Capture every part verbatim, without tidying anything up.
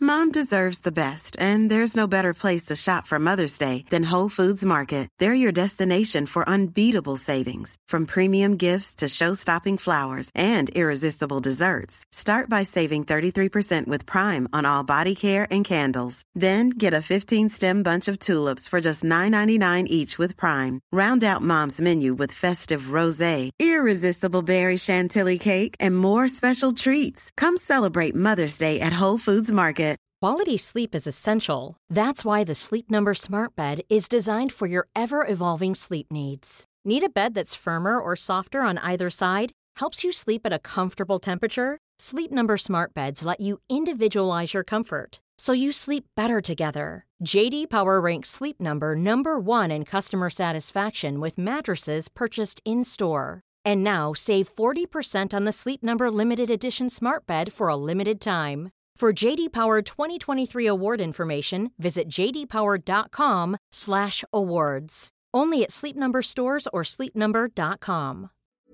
Mom deserves the best, and there's no better place to shop for Mother's Day than Whole Foods Market. They're your destination for unbeatable savings, from premium gifts to show-stopping flowers and irresistible desserts. Start by saving thirty-three percent with Prime on all body care and candles. Then get a fifteen-stem bunch of tulips for just nine ninety-nine each with Prime. Round out Mom's menu with festive rosé, irresistible berry chantilly cake, and more special treats. Come celebrate Mother's Day at Whole Foods Market. Quality sleep is essential. That's why the Sleep Number Smart Bed is designed for your ever-evolving sleep needs. Need a bed that's firmer or softer on either side? Helps you sleep at a comfortable temperature? Sleep Number Smart Beds let you individualize your comfort, so you sleep better together. J D Power ranks Sleep Number number one in customer satisfaction with mattresses purchased in-store. And now save forty percent on the Sleep Number Limited Edition Smart Bed for a limited time. For J D Power twenty twenty-three award information, visit j d power dot com slash awards. Only at Sleep Number stores or sleep number dot com.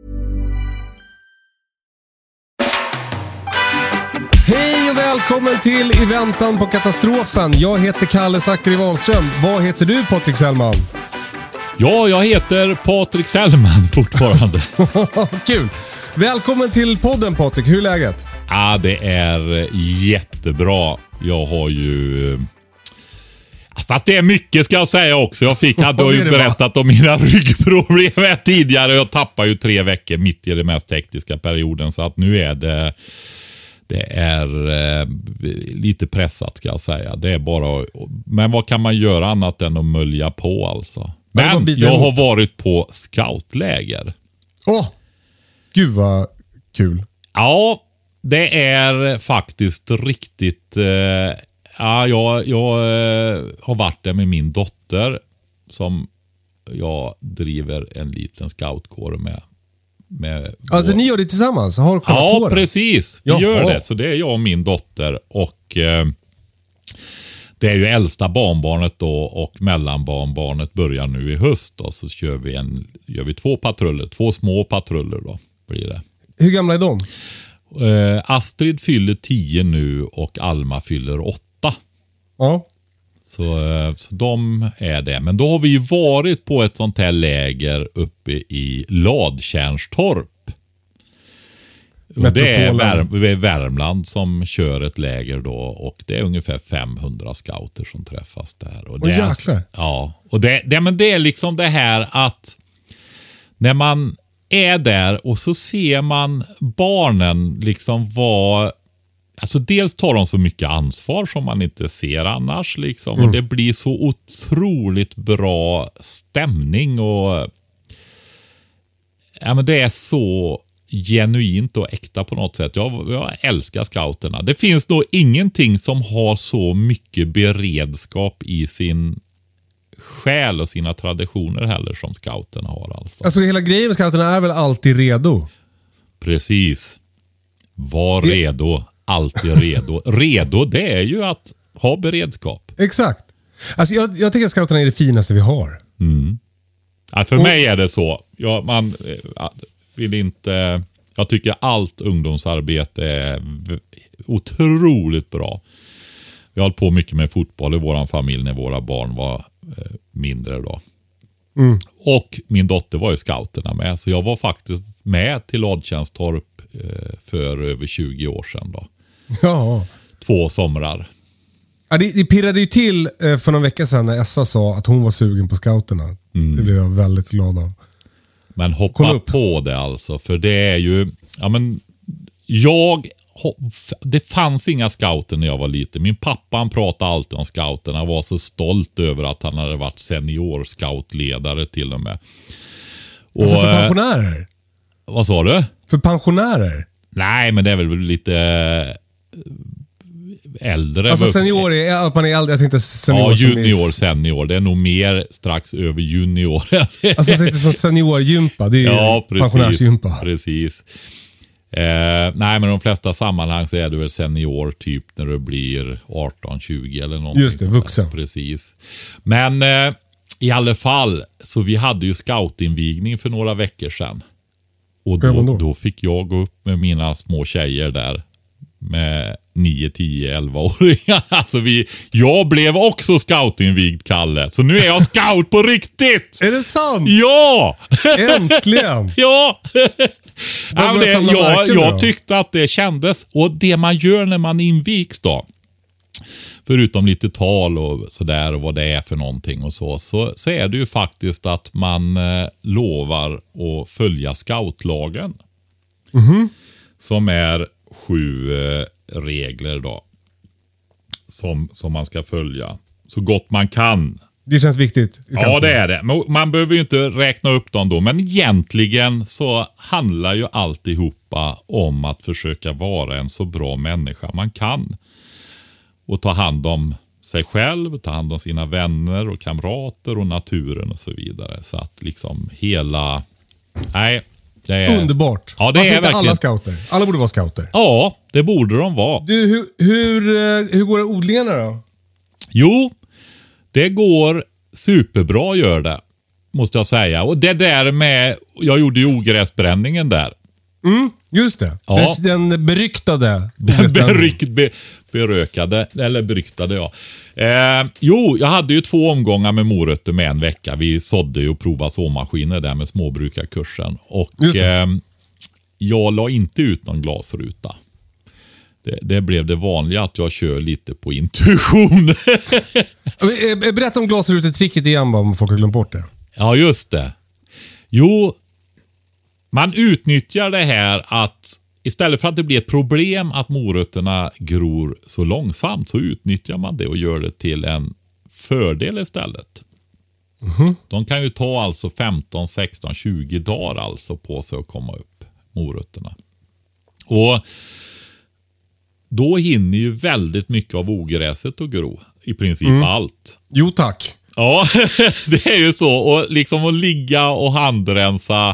Hej och välkommen till I väntan på katastrofen. Jag heter Kalle Zackari Wahlström. Vad heter du, Patrik Sellman? Ja, jag heter Patrik Sellman fortfarande. Kul. Välkommen till podden, Patrik. Hur är läget? Ja, det är jättebra. Jag har ju... Fast det är mycket, ska jag säga också. Jag fick, hade ju berättat om mina ryggproblem tidigare. Jag tappade ju tre veckor mitt i den mest hektiska perioden. Så att nu är det... Det är eh, lite pressat, ska jag säga. Det är bara... Men vad kan man göra annat än att mölja på, alltså? Men jag har varit på scoutläger. Åh! Oh, gud vad kul. Ja, det är faktiskt riktigt... Eh, ja, jag, jag eh, har varit där med min dotter som jag driver en liten scoutkår med. med alltså vår... ni gör det tillsammans? Har ja, kåren? Precis. Vi Jaha. gör det. Så det är jag och min dotter. Och eh, det är ju äldsta barnbarnet då, och mellanbarnbarnet börjar nu i höst. Då, så kör vi en, gör vi två patruller. Två små patruller då blir det. Hur gamla är de? Uh, Astrid fyller tio nu och Alma fyller åtta. Ja. Så, uh, så de är det. Men då har vi ju varit på ett sånt här läger uppe i Ladtjärnstorp. Det är Vär- Värmland som kör ett läger då, och det är ungefär femhundra scouter som träffas där. Och det oh, jäklar. Ja, och det, det, men det är liksom det här att när man är där och så ser man barnen liksom vara, alltså dels tar de så mycket ansvar som man inte ser annars liksom, mm. och det blir så otroligt bra stämning och ja, men det är så genuint och äkta på något sätt. Jag, jag älskar scouterna. Det finns nog ingenting som har så mycket beredskap i sin själ och sina traditioner heller som scouterna har. Alltså, alltså hela grejen med scouterna är väl alltid redo? Precis. Var det... redo. Alltid redo. Redo, det är ju att ha beredskap. Exakt. Alltså jag, jag tycker att scouterna är det finaste vi har. Mm. Ja, för och... mig är det så. Jag, man vill inte... Jag tycker allt ungdomsarbete är otroligt bra. Vi har hållit på mycket med fotboll i våran familj när våra barn var eh, mindre då. Mm. Och min dotter var ju scouterna med. Så jag var faktiskt med till Ladtjärnstorp eh, för över tjugo år sedan då. Ja. Två somrar. Ja, det, det pirrade ju till eh, för någon vecka sedan när Essa sa att hon var sugen på scouterna. Mm. Det blev jag väldigt glad av. Men hoppa på det alltså. För det är ju... Ja, men jag... Det fanns inga scouter när jag var liten. Min pappa, han pratade alltid om scouterna. Han var så stolt över att han hade varit senior scoutledare till och med. Och, alltså för pensionärer? Vad sa du? För pensionärer? Nej, men det är väl lite äldre. Alltså senior är att man är äldre. Jag tänkte senior. Ja, junior, är... senior. Det är nog mer strax över junior. Alltså jag tänkte som seniorgympa. Det är ja, ju pensionärsgympa. Precis. Eh, nej, men de flesta sammanhang så är du väl senior typ när du blir arton tjugo eller någonting. Just det, vuxen. Precis. Men eh, i alla fall, så vi hade ju scoutinvigning för några veckor sedan. Och då, då? då fick jag gå upp med mina små tjejer där. med nio, tio, elva-åringar. Alltså vi, jag blev också scoutinvigd, Kalle. Så nu är jag scout på riktigt! Är det sant? Ja! Äntligen! Ja! Ja, men det, jag, då? jag tyckte att det kändes. Och det man gör när man invigs då, förutom lite tal och sådär och vad det är för någonting och så, så, så är det ju faktiskt att man eh, lovar att följa scoutlagen. Mm-hmm. Som är sju eh, regler då. Som, som man ska följa. Så gott man kan. Det känns viktigt. Ja, det är det. Men man behöver ju inte räkna upp dem då. Men egentligen så handlar ju alltihopa om att försöka vara en så bra människa man kan. Och ta hand om sig själv, ta hand om sina vänner och kamrater och naturen och så vidare. Så att liksom hela... Nej, det är... Underbart. Ja, det Varför är inte verkligen... alla scouter? Alla borde vara scouter. Ja, det borde de vara. Du, hur, hur, eh, hur går det odlingarna då? Jo, det går superbra gör det. Måste jag säga. Och det där med... Jag gjorde ju ogräsbränningen där. Mm, just det. Ja. Den, den beryktade. Den berykt, be, berökade. Eller beryktade, ja. Eh, jo, jag hade ju två omgångar med morötter med en vecka. Vi sådde ju och provade såmaskiner där med småbrukarkursen. Och eh, jag la inte ut någon glasruta. Det, det blev det vanliga att jag kör lite på intuition. Berätta om glasrutetricket igen om folk har glömt bort det. Ja, just det. Jo, man utnyttjar det här att istället för att det blir ett problem att morötterna gror så långsamt, så utnyttjar man det och gör det till en fördel istället. Mm-hmm. De kan ju ta alltså femton, sexton, tjugo dagar alltså på sig att komma upp, morötterna. Och då hinner ju väldigt mycket av ogräset att gro. I princip mm. allt. Jo tack. Ja, det är ju så. Och liksom att ligga och handrensa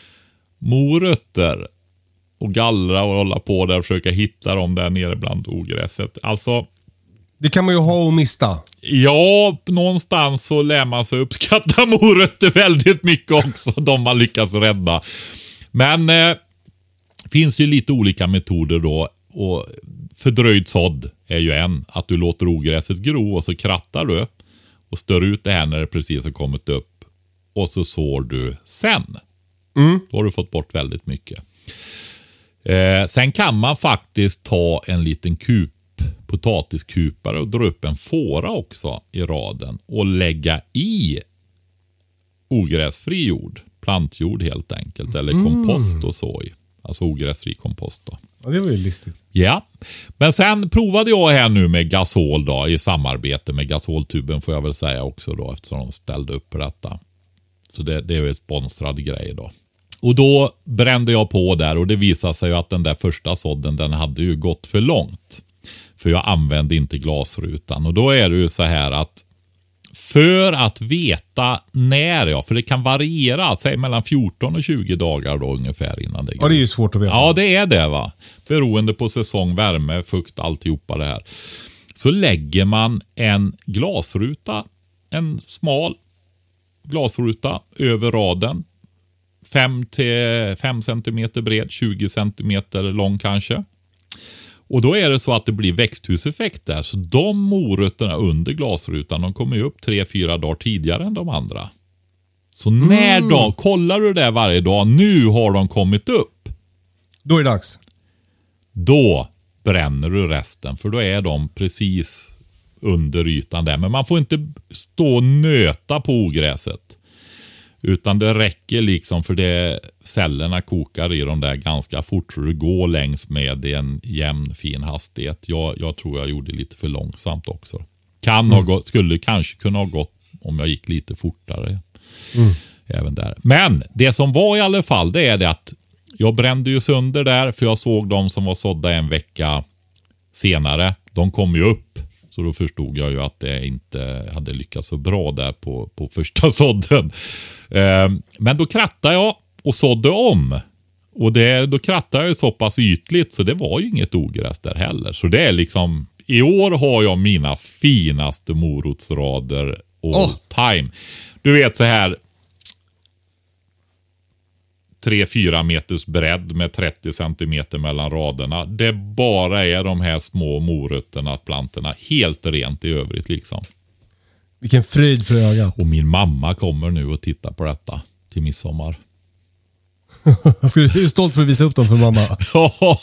morötter och gallra och hålla på där och försöka hitta dem där nere bland ogräset. Alltså... Det kan man ju ha och mista. Ja, någonstans så lär man sig uppskatta morötter väldigt mycket också. De man lyckas rädda. Men eh, finns ju lite olika metoder då. Och fördröjd sådd är ju en. Att du låter ogräset gro och så krattar du. Och stör ut det här när det precis har kommit upp. Och så sår du sen. Mm. Då har du fått bort väldigt mycket. Eh, sen kan man faktiskt ta en liten kup, potatiskupare och dra upp en fåra också i raden. Och lägga i ogräsfri jord. Plantjord helt enkelt. Eller mm. kompost och så i. Alltså ogräsfri kompost då. Ja, det var ju listigt. Ja, men sen provade jag här nu med gasol då, i samarbete med gasoltuben får jag väl säga också då, eftersom de ställde upp på detta. Så det, det är ju en sponsrad grej då. Och då brände jag på där och det visade sig ju att den där första sådden, den hade ju gått för långt. För jag använde inte glasrutan. Och då är det ju så här att för att veta när, ja, för det kan variera, säg mellan fjorton och tjugo dagar då ungefär innan det går. Ja, det är ju svårt att veta. Ja, det är det va. Beroende på säsong, värme, fukt, alltihopa det här. Så lägger man en glasruta, en smal glasruta över raden. fem till fem centimeter bred, tjugo centimeter lång kanske. Och då är det så att det blir växthuseffekt där. Så de morötterna under glasrutan, de kommer ju upp tre, fyra dagar tidigare än de andra. Så mm. när de, kollar du det varje dag, nu har de kommit upp. Då är det dags. Då bränner du resten, för då är de precis under ytan där. Men man får inte stå och nöta på ogräset. Utan det räcker liksom för det cellerna kokar i de där ganska fort. Så det går längs med en jämn fin hastighet. Jag, jag tror jag gjorde lite för långsamt också. Kan mm. ha gått, skulle kanske kunna ha gått om jag gick lite fortare. Mm. Även där. Men det som var i alla fall, det är det att jag brände ju sönder där. För jag såg de som var sådda en vecka senare. De kom ju upp. Så då förstod jag ju att det inte hade lyckats så bra där på, på första sådden. Eh, men då krattade jag och sådde om. Och det, då krattade jag ju så pass ytligt så det var ju inget ogräs där heller. Så det är liksom, i år har jag mina finaste morotsrader all oh. time. Du vet så här, tre fyra meters bredd med trettio centimeter mellan raderna. Det bara är de här små morötterna, plantorna, helt rent i övrigt liksom. Vilken fröjd för ögat. Och min mamma kommer nu och titta på detta till midsommar. Ska du är stolt för att visa upp dem för mamma? Ja.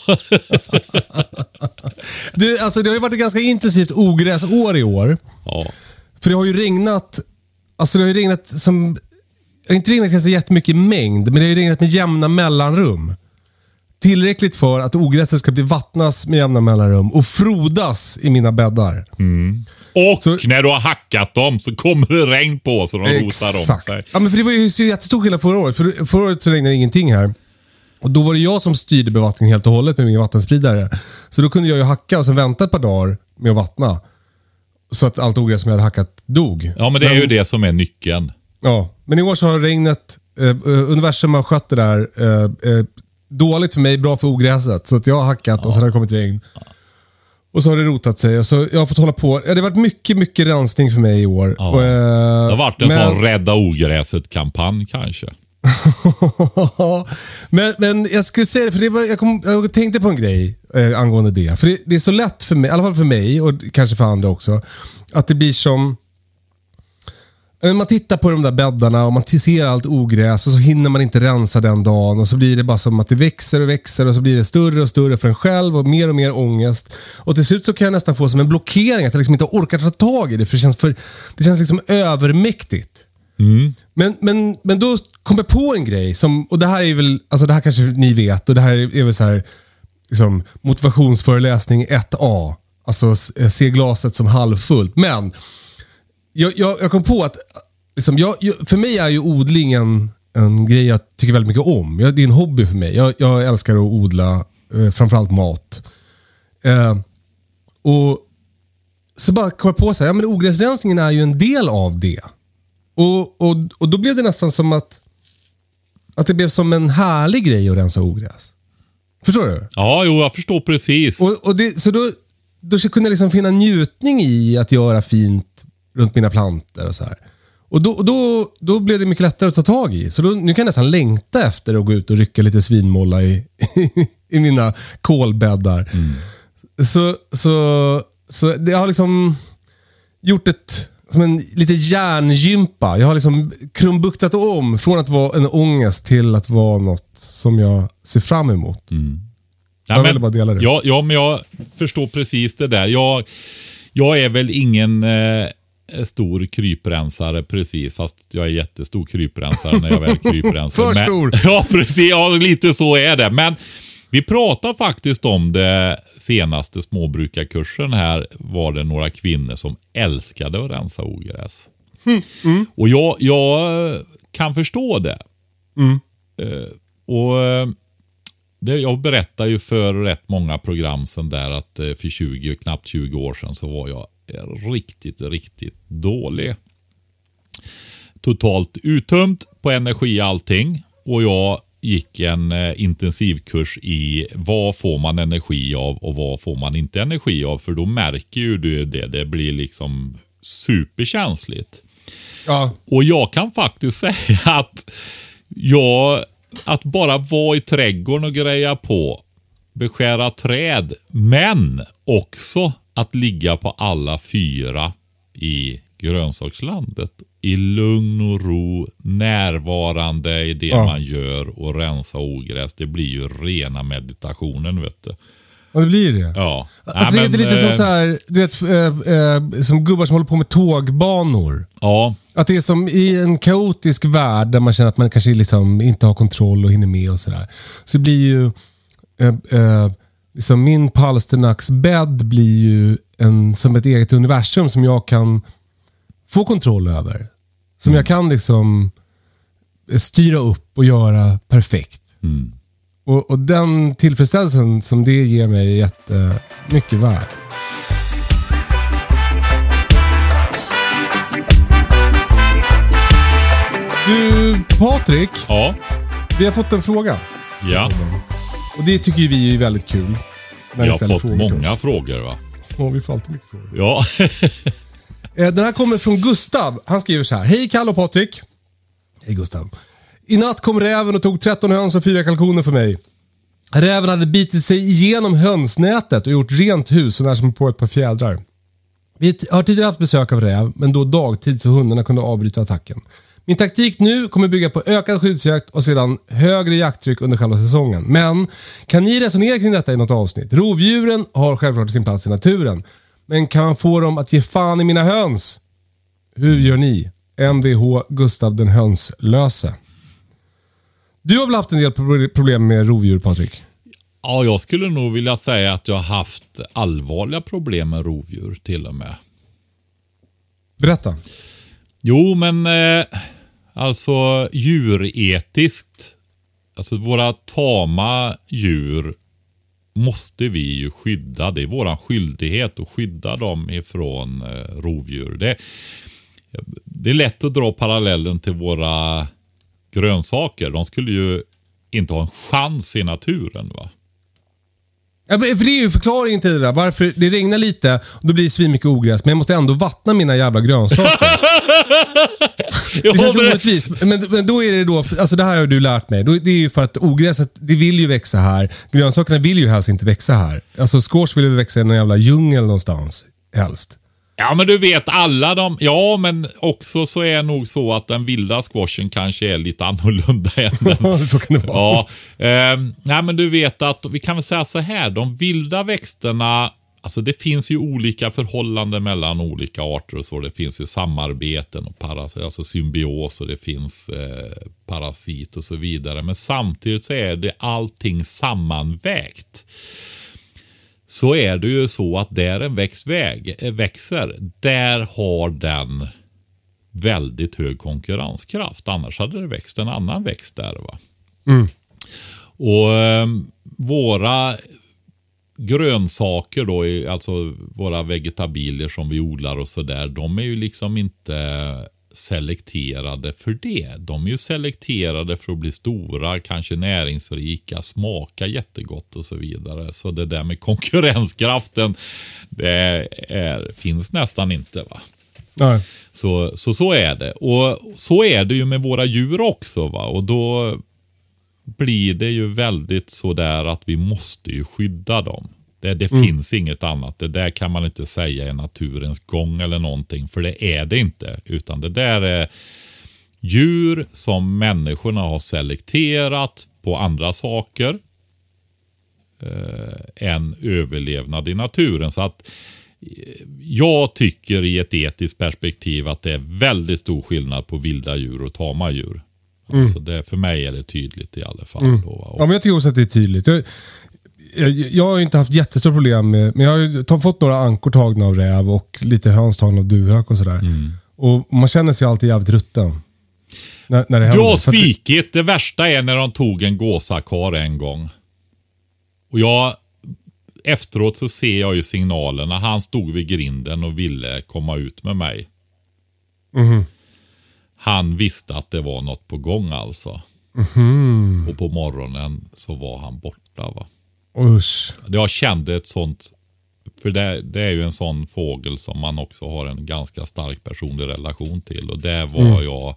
Du, alltså det har ju varit ett ganska intensivt ogräsår i år. Ja. För det har ju regnat, alltså det har ju regnat som, inte regnat kanske jättemycket i mängd, men det har ju regnat med jämna mellanrum. Tillräckligt för att ogräset ska bli vattnas med jämna mellanrum och frodas i mina bäddar. Mm. Och så, när du har hackat dem så kommer det regn på så de rotar om sig. Ja, men för det var ju så jättestor skillnad förra året. För förra året så regnade ingenting här. Och då var det jag som styrde bevattningen helt och hållet med min vattenspridare. Så då kunde jag ju hacka och sen vänta ett par dagar med att vattna. Så att allt ogräs som jag hade hackat dog. Ja, men det är men, ju det som är nyckeln. Ja, men i år så har regnet, eh, universum har skött det där eh, eh, dåligt för mig, bra för ogräset. Så att jag har hackat ja. och sen har det kommit regn. Och så har det rotat sig. Och så jag har fått hålla på. Ja, det har varit mycket, mycket rensning för mig i år. Ja. Och, eh, det har varit en men... sån rädda ogräset-kampanj kanske. men, men jag skulle säga det, för det var, jag, kom, jag tänkte på en grej eh, angående det. För det, det är så lätt för mig, i alla fall för mig och kanske för andra också, att det blir som... Man tittar på de där bäddarna och man ser allt ogräs och så hinner man inte rensa den dagen och så blir det bara som att det växer och växer och så blir det större och större för en själv och mer och mer ångest. Och till slut så kan jag nästan få som en blockering att jag liksom inte orkar ta tag i det, för det känns, för, det känns liksom övermäktigt. Mm. Men, men, men då kom jag på en grej som, och det här är väl, alltså det här kanske ni vet, och det här är väl så här liksom, motivationsföreläsning ett A, alltså se glaset som halvfullt. Men Jag, jag, jag kom på att liksom, jag, jag, för mig är ju odlingen en grej jag tycker väldigt mycket om. Jag, det är en hobby för mig. Jag, jag älskar att odla, eh, framförallt mat. Eh, och så bara kom jag på så här, ja, men ogräsrensningen är ju en del av det. Och, och, och då blev det nästan som att att det blev som en härlig grej att rensa ogräs. Förstår du? Ja, jo, jag förstår precis. Och, och det, så då, då kunde jag liksom finna njutning i att göra fint runt mina plantor och så här. Och då, då, då blev det mycket lättare att ta tag i. Så då, nu kan jag nästan längta efter att gå ut och rycka lite svinmåla i, i mina kolbäddar. Mm. Så, så, så det har liksom gjort ett som en lite hjärngympa. Jag har liksom krumbuktat om från att vara en ångest till att vara något som jag ser fram emot. Mm. Ja, jag vill bara dela det. Ja, ja, men jag förstår precis det där. Jag, jag är väl ingen... Eh... stor kryprensare precis, fast jag är jättestor kryprensare när jag väl kryprensar. För stor! Men, ja, precis. Ja, lite så är det. Men vi pratar faktiskt om det senaste småbrukarkursen här, var det några kvinnor som älskade att rensa ogräs. Mm. Mm. Och jag, jag kan förstå det. Mm. Uh, och det, jag berättar ju för rätt många program sedan där att för tjugo, knappt tjugo år sedan så var jag riktigt, riktigt dålig. Totalt uttömt på energi och allting. Och jag gick en eh, intensivkurs i vad får man energi av och vad får man inte energi av. För då märker ju du det. Det blir liksom superkänsligt. Ja. Och jag kan faktiskt säga att jag, att bara vara i trädgården och greja på, beskära träd, men också att ligga på alla fyra i grönsakslandet i lugn och ro, närvarande i det ja. man gör och rensa ogräs. Det blir ju rena meditationen, vet du. Ja, det blir det. Ja. Alltså, ja, men, det är lite som så här, du vet, äh, äh, som gubbar som håller på med tågbanor. Ja. Att det är som i en kaotisk värld där man känner att man kanske liksom inte har kontroll och hinner med och sådär. Så det blir ju äh, äh, liksom min palsternacksbädd blir ju en, som ett eget universum som jag kan få kontroll över. Som mm. jag kan liksom styra upp och göra perfekt. Mm. Och, och den tillfredsställelsen som det ger mig är jättemycket värd. Du, Patrik. Ja. Vi har fått en fråga. Ja. Och det tycker vi är väldigt kul. Vi har fått många frågor, va? Ja, vi får alltid mycket frågor. Ja. Den här kommer från Gustav. Han skriver så här: hej Kalle och Patrik. Hej Gustav. I natt kom räven och tog tretton höns och fyra kalkoner för mig. Räven hade bitit sig igenom hönsnätet och gjort rent hus och när som på ett par fjädrar. Vi har tidigare haft besök av räv, men då dagtid så hundarna kunde avbryta attacken. Min taktik nu kommer bygga på ökad skyddsjakt och sedan högre jakttryck under själva säsongen. Men kan ni resonera kring detta i något avsnitt? Rovdjuren har självklart sin plats i naturen. Men kan man få dem att ge fan i mina höns? Hur gör ni? M V H Gustav den hönslöse. Du har väl haft en del problem med rovdjur, Patrik? Ja, jag skulle nog vilja säga att jag har haft allvarliga problem med rovdjur till och med. Berätta. Jo, men eh, alltså djuretiskt, alltså våra tama djur måste vi ju skydda. Det är våran skyldighet att skydda dem ifrån eh, rovdjur. Det, det är lätt att dra parallellen till våra grönsaker. De skulle ju inte ha en chans i naturen, va? Ja, för det är ju förklaringen till det där. Varför det regnar lite och då blir det svin mycket ogräs. Men jag måste ändå vattna mina jävla grönsaker. Det känns orättvist. Men, men då är det då, alltså det här har du lärt mig. Det är ju för att ogräset, det vill ju växa här. Grönsakerna vill ju helst inte växa här. Alltså squash vill ju växa i någon jävla djungel någonstans. Helst. Ja, men du vet alla de... Ja, men också så är det nog så att den vilda squashen kanske är lite annorlunda än den. Så kan det vara. Ja, eh, nej, men du vet att vi kan väl säga så här. De vilda växterna... Alltså det finns ju olika förhållanden mellan olika arter och så. Det finns ju samarbeten och paras, alltså symbios och det finns eh, parasit och så vidare. Men samtidigt så är det allting sammanvägt. Så är det ju så att där en växt väg, växer, där har den väldigt hög konkurrenskraft. Annars hade det växt en annan växt där, va? Mm. Och eh, våra grönsaker då, alltså våra vegetabilier som vi odlar och så där, de är ju liksom inte selekterade för det. De är ju selekterade för att bli stora, kanske näringsrika, smaka jättegott och så vidare. Så det där med konkurrenskraften, det är, finns nästan inte, va? Nej. Så, så så är det. Och så är det ju med våra djur också, va? Och då blir det ju väldigt så där att vi måste ju skydda dem. Det, det mm. finns inget annat. Det där kan man inte säga är naturens gång eller någonting. För det är det inte. Utan det där är djur som människorna har selekterat på andra saker eh, än överlevnad i naturen. Så att jag tycker i ett etiskt perspektiv att det är väldigt stor skillnad på vilda djur och tama djur. Mm. Alltså det, för mig är det tydligt i alla fall. Mm. Då, ja, men jag tycker också att det är tydligt. Jag, jag, jag har inte haft jättestora problem med, men jag har ju fått några ankor tagna av räv och lite höns tagna av duvhök och sådär. Mm. Och man känner sig alltid jävligt rutten. När, när det du har svikit. Det värsta är när de tog en gåsakar en gång. Och jag efteråt så ser jag ju signalerna. Han stod vid grinden och ville komma ut med mig. Mhm. Han visste att det var något på gång alltså. Mm. Och på morgonen så var han borta, va? Usch. Jag kände ett sånt... För det, det är ju en sån fågel som man också har en ganska stark personlig relation till. Och där var mm. jag...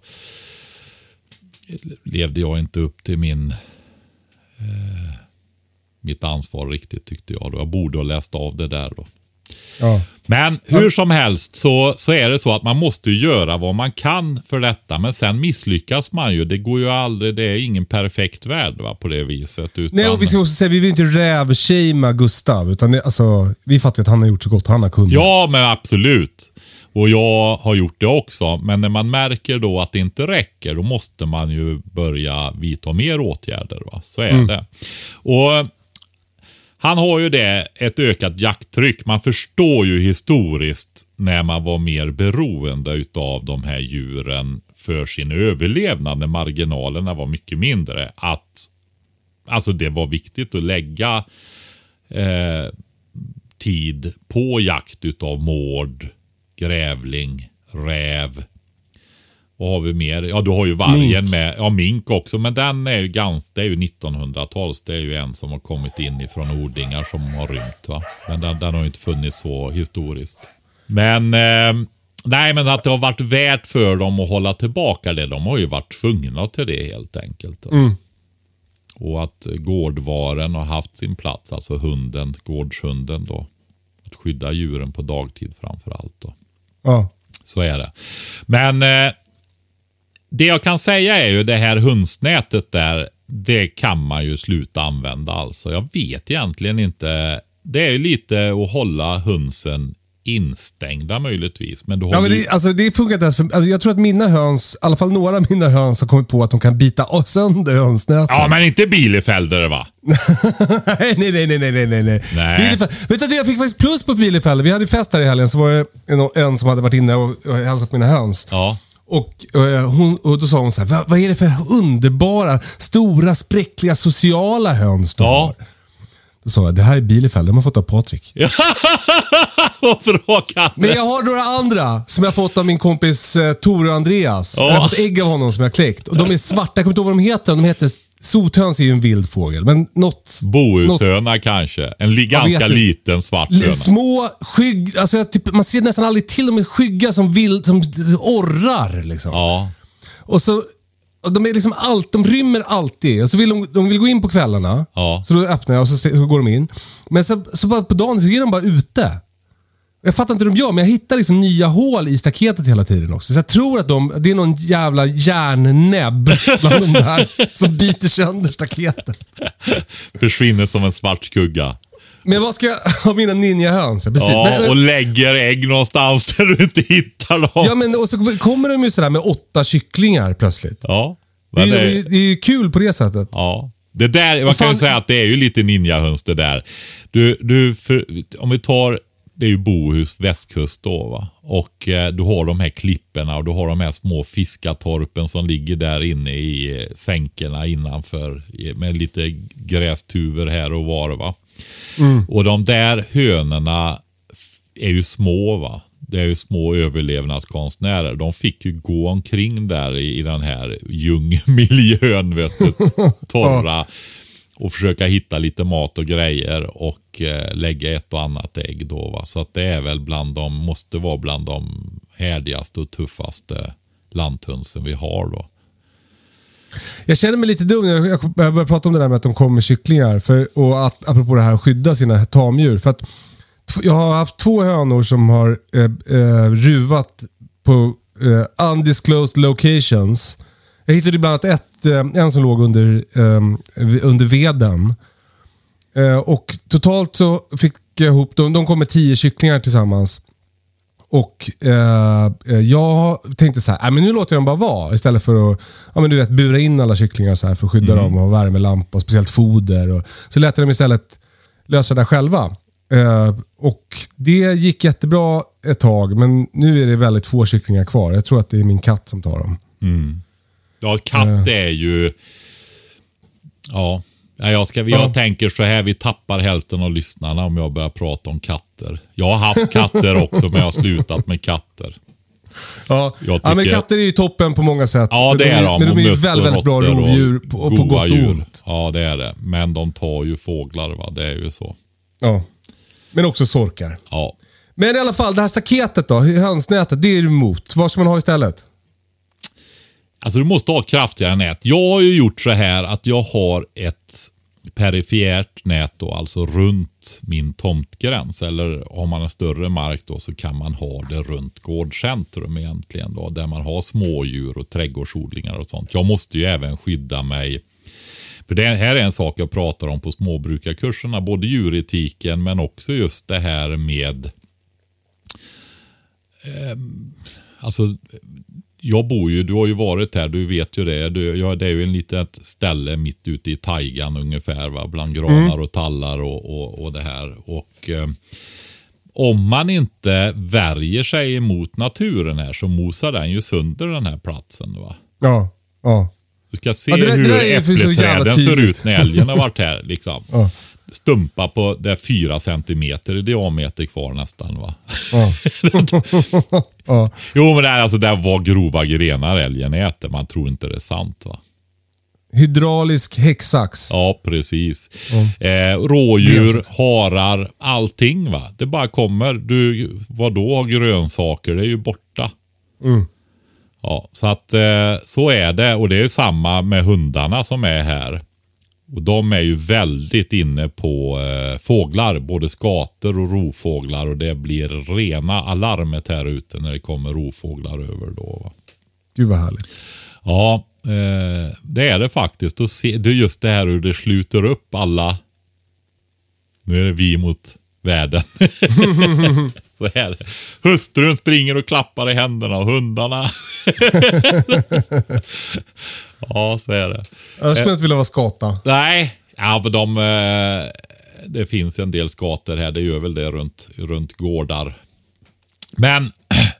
Levde jag inte upp till min... Eh, mitt ansvar riktigt, tyckte jag. Då. Jag borde ha läst av det där då. Ja. Men hur som helst så, så är det så att man måste göra vad man kan för detta. Men sen misslyckas man ju. Det går ju aldrig, det är ingen perfekt värld, va, på det viset. Utan... Nej, och vi ska också säga, vi vill inte rävshama Gustav. Utan det, alltså, vi fattar att han har gjort så gott han har kunnat. Ja, men absolut. Och jag har gjort det också. Men när man märker då att det inte räcker, då måste man ju börja vidta mer åtgärder, va? Så är mm. det. Och... Han har ju det, ett ökat jakttryck. Man förstår ju historiskt när man var mer beroende utav de här djuren för sin överlevnad, när marginalerna var mycket mindre, att alltså det var viktigt att lägga eh, tid på jakt utav mård, grävling, räv. Vad har vi mer? Ja, du har ju vargen mink. Med. Ja, mink också. Men den är ju ganska, det är ju nittonhundratals. Det är ju en som har kommit in ifrån odlingar som har rymt, va? Men den, den har ju inte funnits så historiskt. Men eh, Nej, men att det har varit värt för dem att hålla tillbaka det. De har ju varit tvungna till det helt enkelt. Mm. Och att gårdvaren har haft sin plats, alltså hunden, gårdshunden då. Att skydda djuren på dagtid framför allt då. Ja. Så är det. Men eh, det jag kan säga är ju det här hundsnätet där, det kan man ju sluta använda alltså. Jag vet egentligen inte. Det är ju lite att hålla hönsen instängda möjligtvis. Men, du ja, men det, alltså, det funkar inte ens för, alltså, jag tror att mina höns, i alla fall några av mina höns har kommit på att de kan bita sönder hönsnätet. Ja, men inte Bielefelder va? nej, nej, nej, nej, nej, nej, nej. nej. Vet du, jag fick faktiskt plus på Bielefelder. Vi hade fest här i helgen, så var det en, en som hade varit inne och, och hälsat på mina höns. Ja. Och, och, hon, och då sa hon så här, vad, vad är det för underbara, stora, spräckliga, sociala höns du ja. har? Då sa jag, det här är Bielefelder, de har fått av Patrik. Men jag har några andra som jag har fått av min kompis eh, Tore och Andreas. Ja. Jag har fått ägg av honom som jag har kläckt. Och de är svarta, jag kommer inte ihåg vad de heter. De heter sothöns är ju en vild fågel. Men något... Bohushöna något, kanske. En li, ganska liten svart höna. Små skygg... Alltså, typ, man ser nästan aldrig till dem, skygga som vild, som orrar liksom. Ja. Och så... Och de är liksom allt, de rymmer alltid. Och så vill de, de vill gå in på kvällarna. Ja. Så då öppnar jag och så, så går de in. Men så, så bara på dagen så är de bara ute. Jag fattar inte hur de gör, men jag hittar liksom nya hål i staketet hela tiden också. Så jag tror att de, det är någon jävla järnnäbb bland de där som biter sönder staketet. Försvinner som en svart skugga. Men vad ska jag ha mina ninjahöns? Ja, precis. Ja, men, och lägger ägg någonstans där du inte hittar dem. Ja, men och så kommer de ju sådär med åtta kycklingar plötsligt. Ja. Det är, det... det är ju kul på det sättet. Ja. Det där, man kan ju säga att det är ju lite ninjahöns det där. Du, du, för, om vi tar, det är ju Bohus västkust då va. Och eh, du har de här klipporna och du har de här små fiskatorpen som ligger där inne i eh, sänkerna innanför. Med lite grästuver här och var va. Mm. Och de där hönorna är ju små va. Det är ju små överlevnadskonstnärer. De fick ju gå omkring där i, i den här djungelmiljön, vet du, torra. Och försöka hitta lite mat och grejer och eh, lägga ett och annat ägg då va. Så att det är väl bland de, måste vara bland de härdigaste och tuffaste lanthönsen vi har då. Jag känner mig lite dum när jag, jag börjar prata om det där med att de kommer med kycklingar. För, och att, apropå det här att skydda sina tamdjur. För att jag har haft två hönor som har eh, eh, ruvat på eh, undisclosed locations. Jag hittade bland annat ett, eh, en som låg under, eh, under veden. Eh, och totalt så fick jag ihop, de, de kom med tio kycklingar tillsammans. Och eh, jag tänkte så här, äh, men nu låter jag dem bara vara. Istället för att ja, men du vet, bura in alla kycklingar så här för att skydda mm. dem och värmelampa och speciellt foder. Och, så lät jag dem istället lösa det själva. Uh, och det gick jättebra ett tag, men nu är det väldigt få kycklingar kvar. Jag tror att det är min katt som tar dem. Mm. Ja, katt uh. är ju... Ja, jag, ska, jag uh. tänker så här, vi tappar hälften av lyssnarna om jag börjar prata om katter. Jag har haft katter också, men jag har slutat med katter. Ja, tycker... ja men katter är ju toppen på många sätt. Ja, det är de. Men de är ju väldigt, väldigt bra rovdjur på, på gott och ont. Ja, det är det. Men de tar ju fåglar, va? Det är ju så. Ja. Men också sorkar. Ja. Men i alla fall, det här staketet då, hönsnätet, det är du emot. Vad ska man ha istället? Alltså du måste ha kraftigare nät. Jag har ju gjort så här att jag har ett perifert nät då, alltså runt min tomtgräns. Eller har man en större mark då så kan man ha det runt gårdscentrum egentligen då. Där man har smådjur och trädgårdsodlingar och sånt. Jag måste ju även skydda mig. För det här är en sak jag pratar om på småbrukarkurserna. Både djuretiken men också just det här med... Eh, alltså, jag bor ju... Du har ju varit här, du vet ju det. Du, jag, det är ju en litet ställe mitt ute i taigan ungefär. Va? Bland granar mm. och tallar och, och, och det här. Och... Eh, om man inte värjer sig emot naturen här så mosar den ju sönder den här platsen. Va? Ja, ja. Du ska se ja, det, hur det äppleträden ser ut när älgen har varit här. Liksom. Ja. Stumpa på det är fyra centimeter i diameter kvar nästan va? Ja. Ja. Jo men det är alltså det var grova grenar älgen äter. Man tror inte det är sant va? Hydraulisk häcksax. Ja, precis. Mm. Eh, rådjur, harar, allting va. Det bara kommer. Du, vad då grönsaker? Det är ju borta. Mm. Ja, så att eh, så är det. Och det är samma med hundarna som är här. Och de är ju väldigt inne på eh, fåglar. Både skator och rovfåglar. Och det blir rena alarmet här ute när det kommer rovfåglar över då va. Gud vad härligt. Ja, eh, det är det faktiskt. Och se, det är just det här hur det sluter upp alla. Nu är det vi mot världen. Så här. Hustrun springer och klappar i händerna och hundarna. Ja, så är det. Jag skulle inte vilja vara skata. Nej, ja, för de, det finns en del skator här. Det gör väl det runt, runt gårdar. Men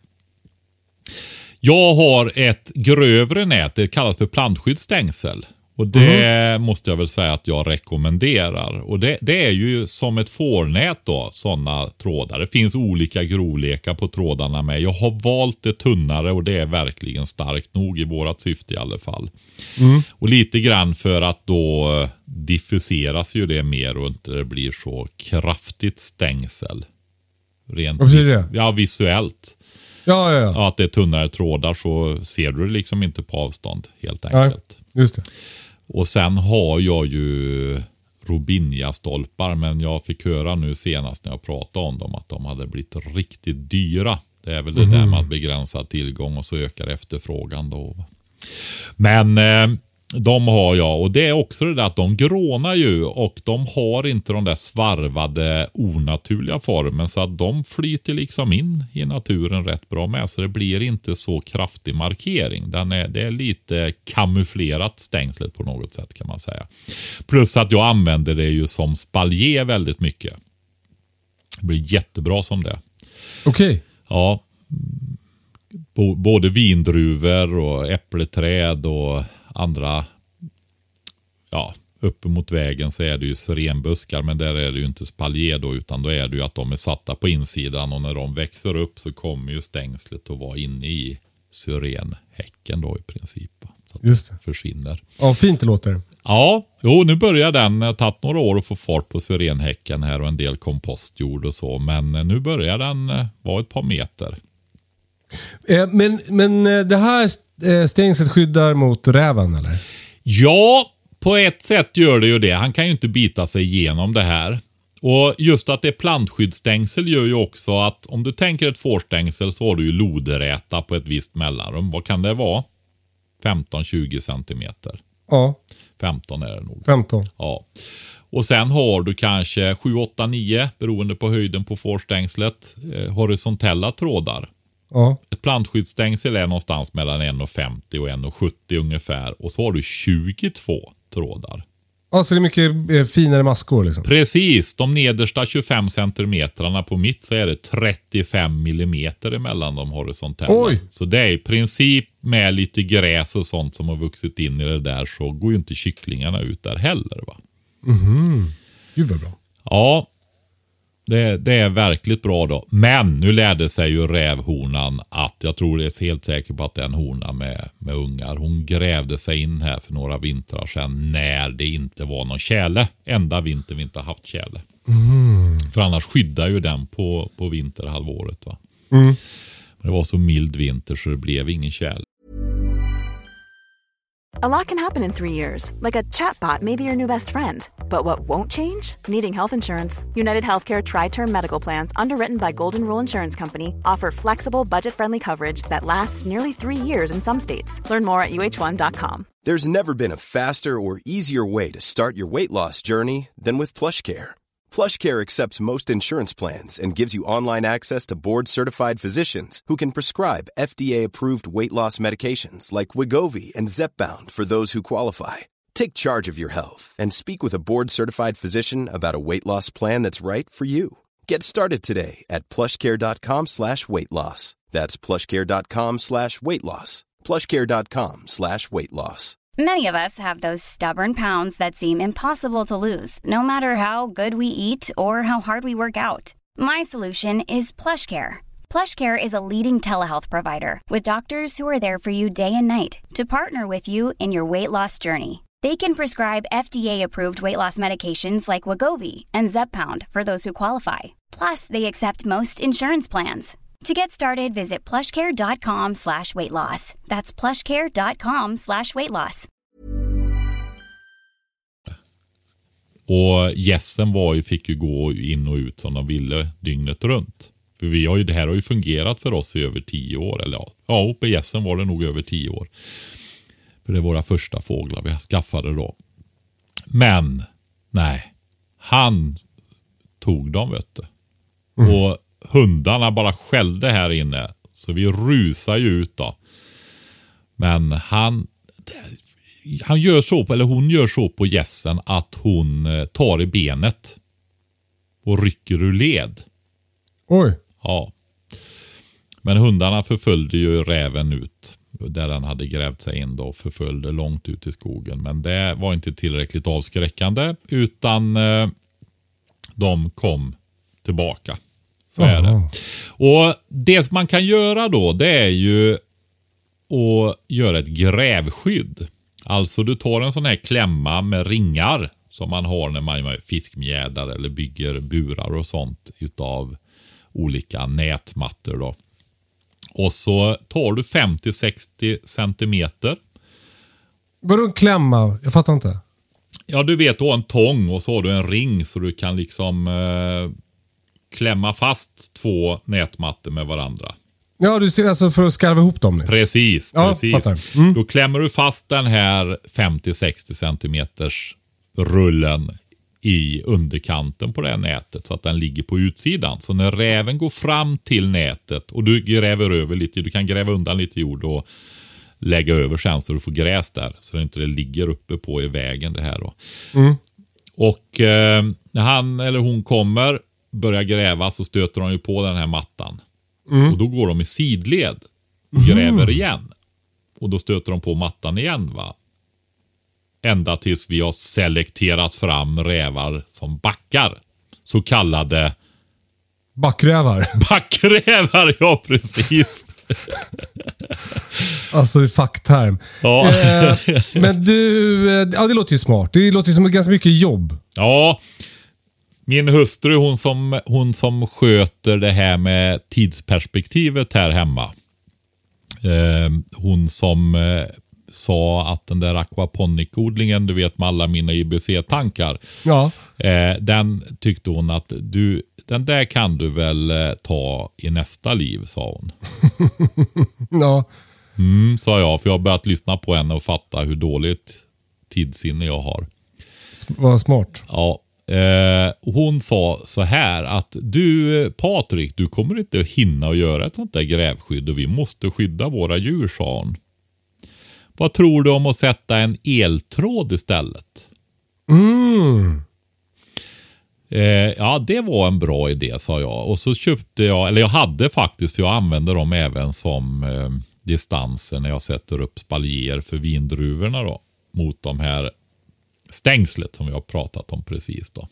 jag har ett grövre nät. Det kallas för plantskyddsstängsel. Och det mm. måste jag väl säga att jag rekommenderar. Och det, det är ju som ett fårnät då, sådana trådar. Det finns olika grovlekar på trådarna med. Jag har valt det tunnare och det är verkligen starkt nog i vårat syfte i alla fall. Mm. Och lite grann för att då diffuseras ju det mer och inte det blir så kraftigt stängsel. Rent Vad betyder det? Ja, visuellt. Ja, ja, ja. Ja, att det är tunnare trådar så ser du det liksom inte på avstånd helt enkelt. Ja, just det. Och sen har jag ju Robinja-stolpar, men jag fick höra nu senast när jag pratade om dem att de hade blivit riktigt dyra. Det är väl det mm. där med att begränsa tillgång och så ökar efterfrågan då. Men eh, de har jag, och det är också det där att de grånar ju och de har inte de där svarvade onaturliga formen så att de flyter liksom in i naturen rätt bra med, så det blir inte så kraftig markering. Den är, det är lite kamouflerat stängslet på något sätt kan man säga. Plus att jag använder det ju som spaljer väldigt mycket. Det blir jättebra som det. Okej. Okay. Ja. B- både vindruvor och äppleträd och andra, ja, uppe mot vägen så är det ju syrenbuskar, men där är det ju inte spaljer då, utan då är det ju att de är satta på insidan och när de växer upp så kommer ju stängslet att vara inne i syrenhäcken då i princip. Så att just det. det försvinner. Ja, fint det låter. Ja, jo, nu börjar den. Det har tagit några år att få fart på syrenhäcken här och en del kompostjord och så, men nu börjar den vara ett par meter. Men, men det här stängslet skyddar mot räven eller? Ja, på ett sätt gör det ju det. Han kan ju inte bita sig igenom det här. Och just att det är plantskyddsstängsel gör ju också att om du tänker ett fårstängsel så har du ju loderäta på ett visst mellanrum. Vad kan det vara? femton till tjugo centimeter. Ja. femton är det nog. femton. Ja. Och sen har du kanske sju, åtta, nio beroende på höjden på fårstängslet eh, horisontella trådar. Ja. Ett plantskyddsstängsel är någonstans mellan en komma femtio och en komma sjuttio ungefär. Och så har du tjugotvå trådar. Ja, så det är mycket finare maskor liksom. Precis, de nedersta tjugofem centimetrarna på mitt så är det trettiofem millimeter emellan de horisontella. Oj! Så det är i princip med lite gräs och sånt som har vuxit in i det där så går ju inte kycklingarna ut där heller va. Mhm. Gud vad bra. Ja, det, det är verkligt bra då. Men nu lärde sig ju rävhonan att, jag tror det är helt säker på att det är en hona med, med ungar. Hon grävde sig in här för några vintrar sedan när det inte var någon tjäle. Enda vinter vi inte har haft tjäle. Mm. För annars skyddar ju den på, på vinterhalvåret va. Mm. Men det var så mild vinter så det blev ingen tjäle. A lot can happen in three years, like a chatbot may be your new best friend. But what won't change? Needing health insurance. United Healthcare Tri-Term Medical Plans, underwritten by Golden Rule Insurance Company, offer flexible, budget-friendly coverage that lasts nearly three years in some states. Learn more at U H one dot com. There's never been a faster or easier way to start your weight loss journey than with PlushCare. PlushCare accepts most insurance plans and gives you online access to board-certified physicians who can prescribe F D A-approved weight loss medications like Wegovy and Zepbound for those who qualify. Take charge of your health and speak with a board-certified physician about a weight loss plan that's right for you. Get started today at plushcare.com slash weight loss. That's plushcare.com slash weight loss. plushcare.com slash weight loss. Many of us have those stubborn pounds that seem impossible to lose, no matter how good we eat or how hard we work out. My solution is PlushCare. PlushCare is a leading telehealth provider with doctors who are there for you day and night to partner with you in your weight loss journey. They can prescribe F D A-approved weight loss medications like Wegovy and Zepbound for those who qualify. Plus, they accept most insurance plans. To get started, visit plushcare.com slash weight loss. That's plushcare.com slash weight loss. Och gässen var ju, fick ju gå in och ut som de ville dygnet runt. För vi har ju, det här har ju fungerat för oss i över tio år. Eller ja, ja uppe i gässen var det nog över tio år. För det är våra första fåglar vi skaffade då. Men, nej. Han tog dem, vet du. Mm. Och hundarna bara skällde här inne. Så vi rusar ju ut då. Men han... Han gör så, eller hon gör så på gässen att hon tar i benet. Och rycker ur led. Oj. Ja. Men hundarna förföljde ju räven ut. Där den hade grävt sig in då. Förföljde långt ut i skogen. Men det var inte tillräckligt avskräckande. Utan eh, de kom tillbaka. Så är det. Och det man kan göra då, det är ju att göra ett grävskydd. Alltså du tar en sån här klämma med ringar som man har när man gör fiskmjärdar eller bygger burar och sånt utav olika nätmattor då. Och så tar du femtio till sextio centimeter. Vadå en klämma? Jag fattar inte. Ja, du vet, du har en tång och så har du en ring så du kan liksom eh, klämma fast två nätmattor med varandra. Ja, du ser alltså för att skarva ihop dem. Precis, ja, precis. Mm. Då klämmer du fast den här femtio till sextio centimeters rullen i underkanten på det här nätet så att den ligger på utsidan. Så när räven går fram till nätet och du gräver över lite, du kan gräva undan lite jord och lägga över sen så du får gräs där så det inte ligger uppe på i vägen det här då. Mm. Och eh, när han eller hon kommer börjar gräva så stöter de ju på den här mattan. Mm. Och då går de i sidled och gräver mm. igen. Och då stöter de på mattan igen, va? Ända tills vi har selekterat fram rävar som backar. Så kallade... Backrävar. Backrävar, ja precis. Alltså i fackterm. Ja. Eh, men du, ja det låter ju smart. Det låter ju som ganska mycket jobb. Ja. Min hustru, hon som, hon som sköter det här med tidsperspektivet här hemma. Eh, hon som eh, sa att den där aquaponic-odlingen, du vet med alla mina I B C-tankar. Ja. Eh, den tyckte hon att du, den där kan du väl eh, ta i nästa liv, sa hon. Ja. Mm, sa jag, för jag har börjat lyssna på henne och fatta hur dåligt tidssinne jag har. Vad smart. Ja. Eh, hon sa så här att du Patrik, du kommer inte att hinna att göra ett sånt där grävskydd och vi måste skydda våra djur, sa hon. Vad tror du om att sätta en eltråd istället? Mm. Eh, ja, det var en bra idé, sa jag. Och så köpte jag, eller jag hade faktiskt, för jag använder dem även som eh, distanser när jag sätter upp spaljer för vindruvorna då, mot de här stängslet som vi har pratat om precis då.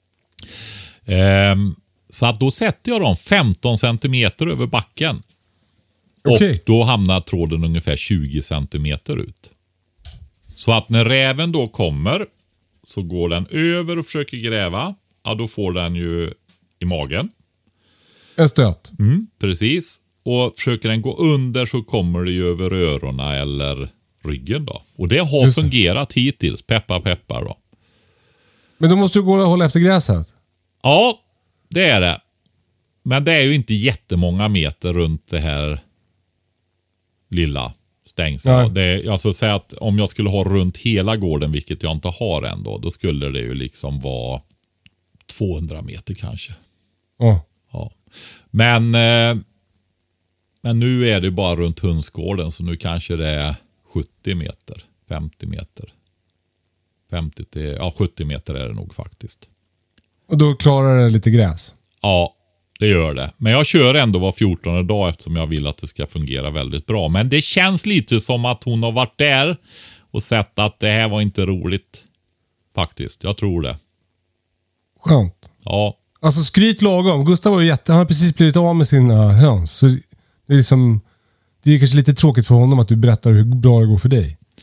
Ehm, så att då sätter jag dem femton centimeter över backen. Okay. Och då hamnar tråden ungefär tjugo centimeter ut. Så att när räven då kommer så går den över och försöker gräva. Ja, då får den ju i magen. En stöt. Mm, precis. Och försöker den gå under så kommer det ju över öronen eller ryggen då. Och det har Just fungerat det. hittills. Peppar, peppar då. Men då måste du gå och hålla efter gräset. Ja, det är det. Men det är ju inte jättemånga meter runt det här lilla stängslet. Det är, alltså säga att om jag skulle ha runt hela gården, vilket jag inte har än då, då skulle det ju liksom vara tvåhundra meter kanske. Oh. Ja. Men eh, men nu är det bara runt hönsgården, så nu kanske det är sjuttio meter, femtio meter. femtio till, ja sjuttio meter är det nog faktiskt. Och då klarar det lite gräs? Ja, det gör det. Men jag kör ändå var fjortonde dag eftersom jag vill att det ska fungera väldigt bra. Men det känns lite som att hon har varit där och sett att det här var inte roligt. Faktiskt, jag tror det. Skönt. Ja. Alltså skryt lagom. Gustav var ju jätte... Han har precis blivit av med sina höns. Så det är liksom... Det är kanske lite tråkigt för honom att du berättar hur bra det går för dig.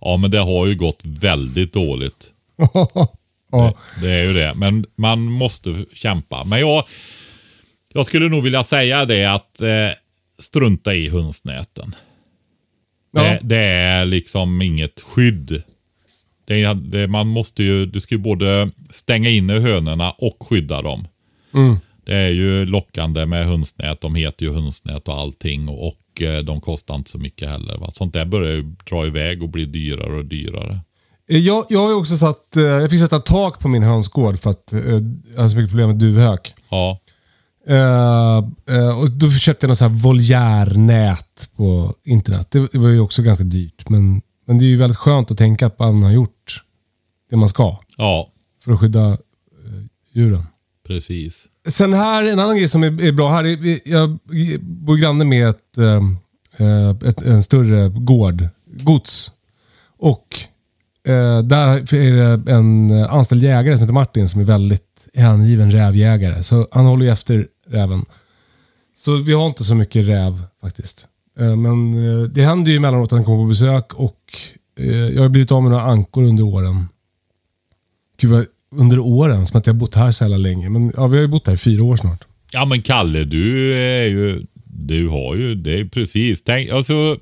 Ja, men det har ju gått väldigt dåligt. Ja. Det, det är ju det. Men man måste kämpa. Men jag, jag skulle nog vilja säga det att eh, strunta i hönsnäten. Ja. Det, det är liksom inget skydd. Det, det, man måste ju, du ska ju både stänga in hönorna och skydda dem. Mm. Det är ju lockande med hönsnät. De heter ju hönsnät och allting. Och eh, de kostar inte så mycket heller. Va? Sånt där börjar ju dra iväg och bli dyrare och dyrare. Jag, jag har ju också satt, jag fick sätta tak på min hönsgård för att jag hade så mycket problem med duvhök. Ja. Uh, uh, och då köpte jag något så här voljärnät på internet. Det, det var ju också ganska dyrt. Men, men det är ju väldigt skönt att tänka att man har gjort det man ska. Ja. För att skydda uh, djuren. Precis. Sen här, en annan grej som är, är bra här. Är, jag bor granne med ett, uh, ett, en större gård. Gods. Och uh, där är det en anställd jägare som heter Martin som är väldigt hängiven rävjägare. Så han håller ju efter räven. Så vi har inte så mycket räv faktiskt. Men det händer ju emellanåt att han kommer på besök och jag har blivit av med några ankor under åren. Gud vad, under åren, som att jag har bott här så jävla länge. Men ja, vi har ju bott här i fyra år snart. Ja men Kalle, du är ju, du har ju, det är precis. Tänk, alltså,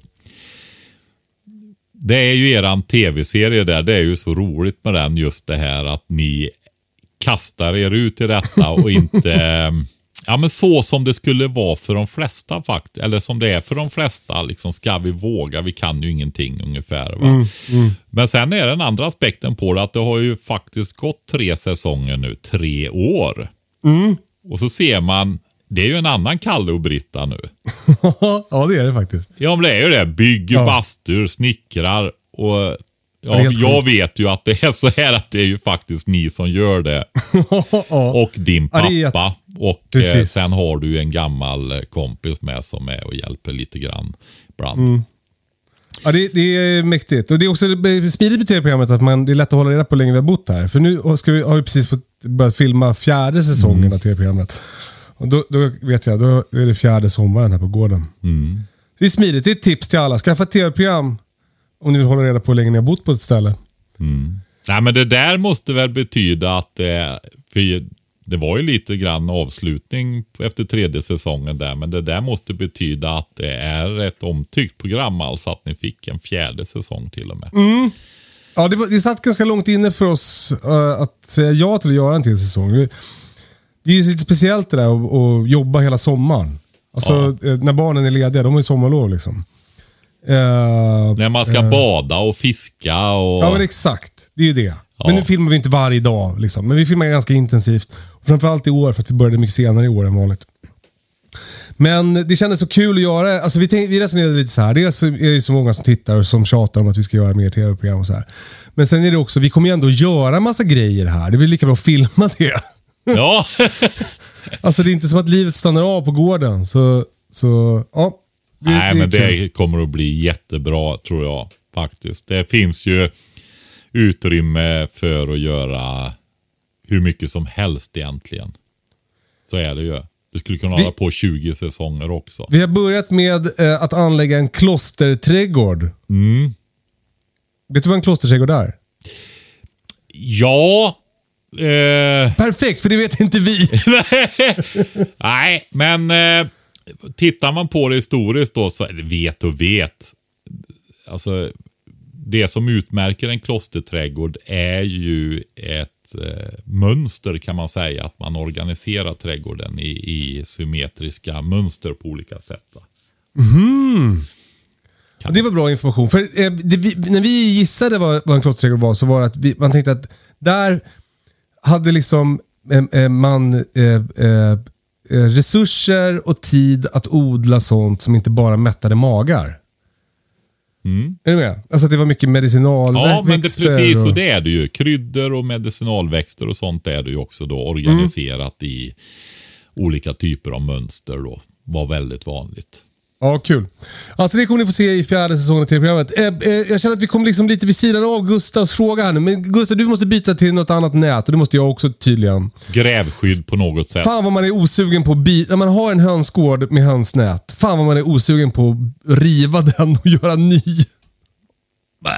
det är ju eran tv-serie där, det är ju så roligt med den, just det här att ni kastar er ut i detta och inte ja men så som det skulle vara för de flesta faktiskt, eller som det är för de flesta liksom, ska vi våga, vi kan ju ingenting ungefär va? Mm, mm. Men sen är den andra aspekten på det att det har ju faktiskt gått tre säsonger nu, tre år mm. och så ser man, det är ju en annan Kalle och Britta nu. Ja det är det faktiskt. Ja men det är ju det, bygger ja. bastur, snickrar och ja, jag vet ju att det är så här att det är ju faktiskt ni som gör det. Och din pappa. Ja, och eh, sen har du en gammal kompis med som är och hjälper lite grann ibland. Mm. Ja, det, det är mäktigt. Och det är också smidigt med tv-programmet att man, det är lätt att hålla reda på hur länge vi har bott här. För nu ska vi, har vi precis fått börjat filma fjärde säsongen mm. av tv-programmet. Och då, då vet jag, då är det fjärde sommaren här på gården. Mm. Det är smidigt, det är ett tips till alla. Skaffa ett tv-program om ni vill hålla reda på hur länge ni har bott på ett ställe. Mm. Nej men det där måste väl betyda att det, för det var ju lite grann avslutning efter tredje säsongen där, men det där måste betyda att det är ett omtyckt program, alltså att ni fick en fjärde säsong till och med. Mm. Ja, det, var, det satt ganska långt inne för oss uh, att säga ja till att göra en till säsong. Det är ju lite speciellt det där att, att jobba hela sommaren. Alltså ja. När barnen är lediga, de har ju sommarlov liksom. Uh, När man ska uh, bada och fiska och... Ja men exakt, det är ju det. Ja. Men nu filmar vi inte varje dag liksom. Men vi filmar ganska intensivt. Och framförallt i år för att vi började mycket senare i år än vanligt. Men det kändes så kul att göra. Alltså vi, tänk, vi resonerade lite så här. Dels är det så många som tittar och som tjatar om att vi ska göra mer tv-program och så här. Men sen är det också, vi kommer ju ändå göra en massa grejer här. Det är väl lika bra att filma det. Ja. Alltså det är inte som att livet stannar av på gården. Så, så ja. Det, Nej, det men det kul. Kommer att bli jättebra tror jag faktiskt. Det finns ju utrymme för att göra hur mycket som helst egentligen. Så är det ju. Du skulle kunna vi, hålla på tjugo säsonger också. Vi har börjat med eh, att anlägga en klosterträdgård. Mm. Vet du vad en klosterträdgård är? Ja. Eh... Perfekt, för det vet inte vi. Nej, men... Eh... Tittar man på det historiskt då så vet och vet. Alltså det som utmärker en klosterträdgård är ju ett eh, mönster kan man säga. Att man organiserar trädgården i, i symmetriska mönster på olika sätt. Mm. Ja, det var bra information. För eh, det, vi, när vi gissade vad, vad en klosterträdgård var så var det att vi, man tänkte att där hade liksom eh, eh, man... Eh, eh, resurser och tid att odla sånt som inte bara mättade magar. Mm. Är du med? Alltså att det var mycket medicinalväxter. Ja, men det är precis och... så det är det ju. Kryddor och medicinalväxter och sånt är det ju också då organiserat mm. i olika typer av mönster då. Var väldigt vanligt. Ja, kul. Alltså det kommer ni få se i fjärde säsongen till programmet. Eh, eh, jag känner att vi kommer liksom lite vid sidan av Gustavs fråga här nu. Men Gustav, du måste byta till något annat nät. Och det måste jag också tydligen. Grävskydd på något sätt. Fan vad man är osugen på att byta. När man har en hönsgård med hönsnät. Fan vad man är osugen på att riva den och göra ny.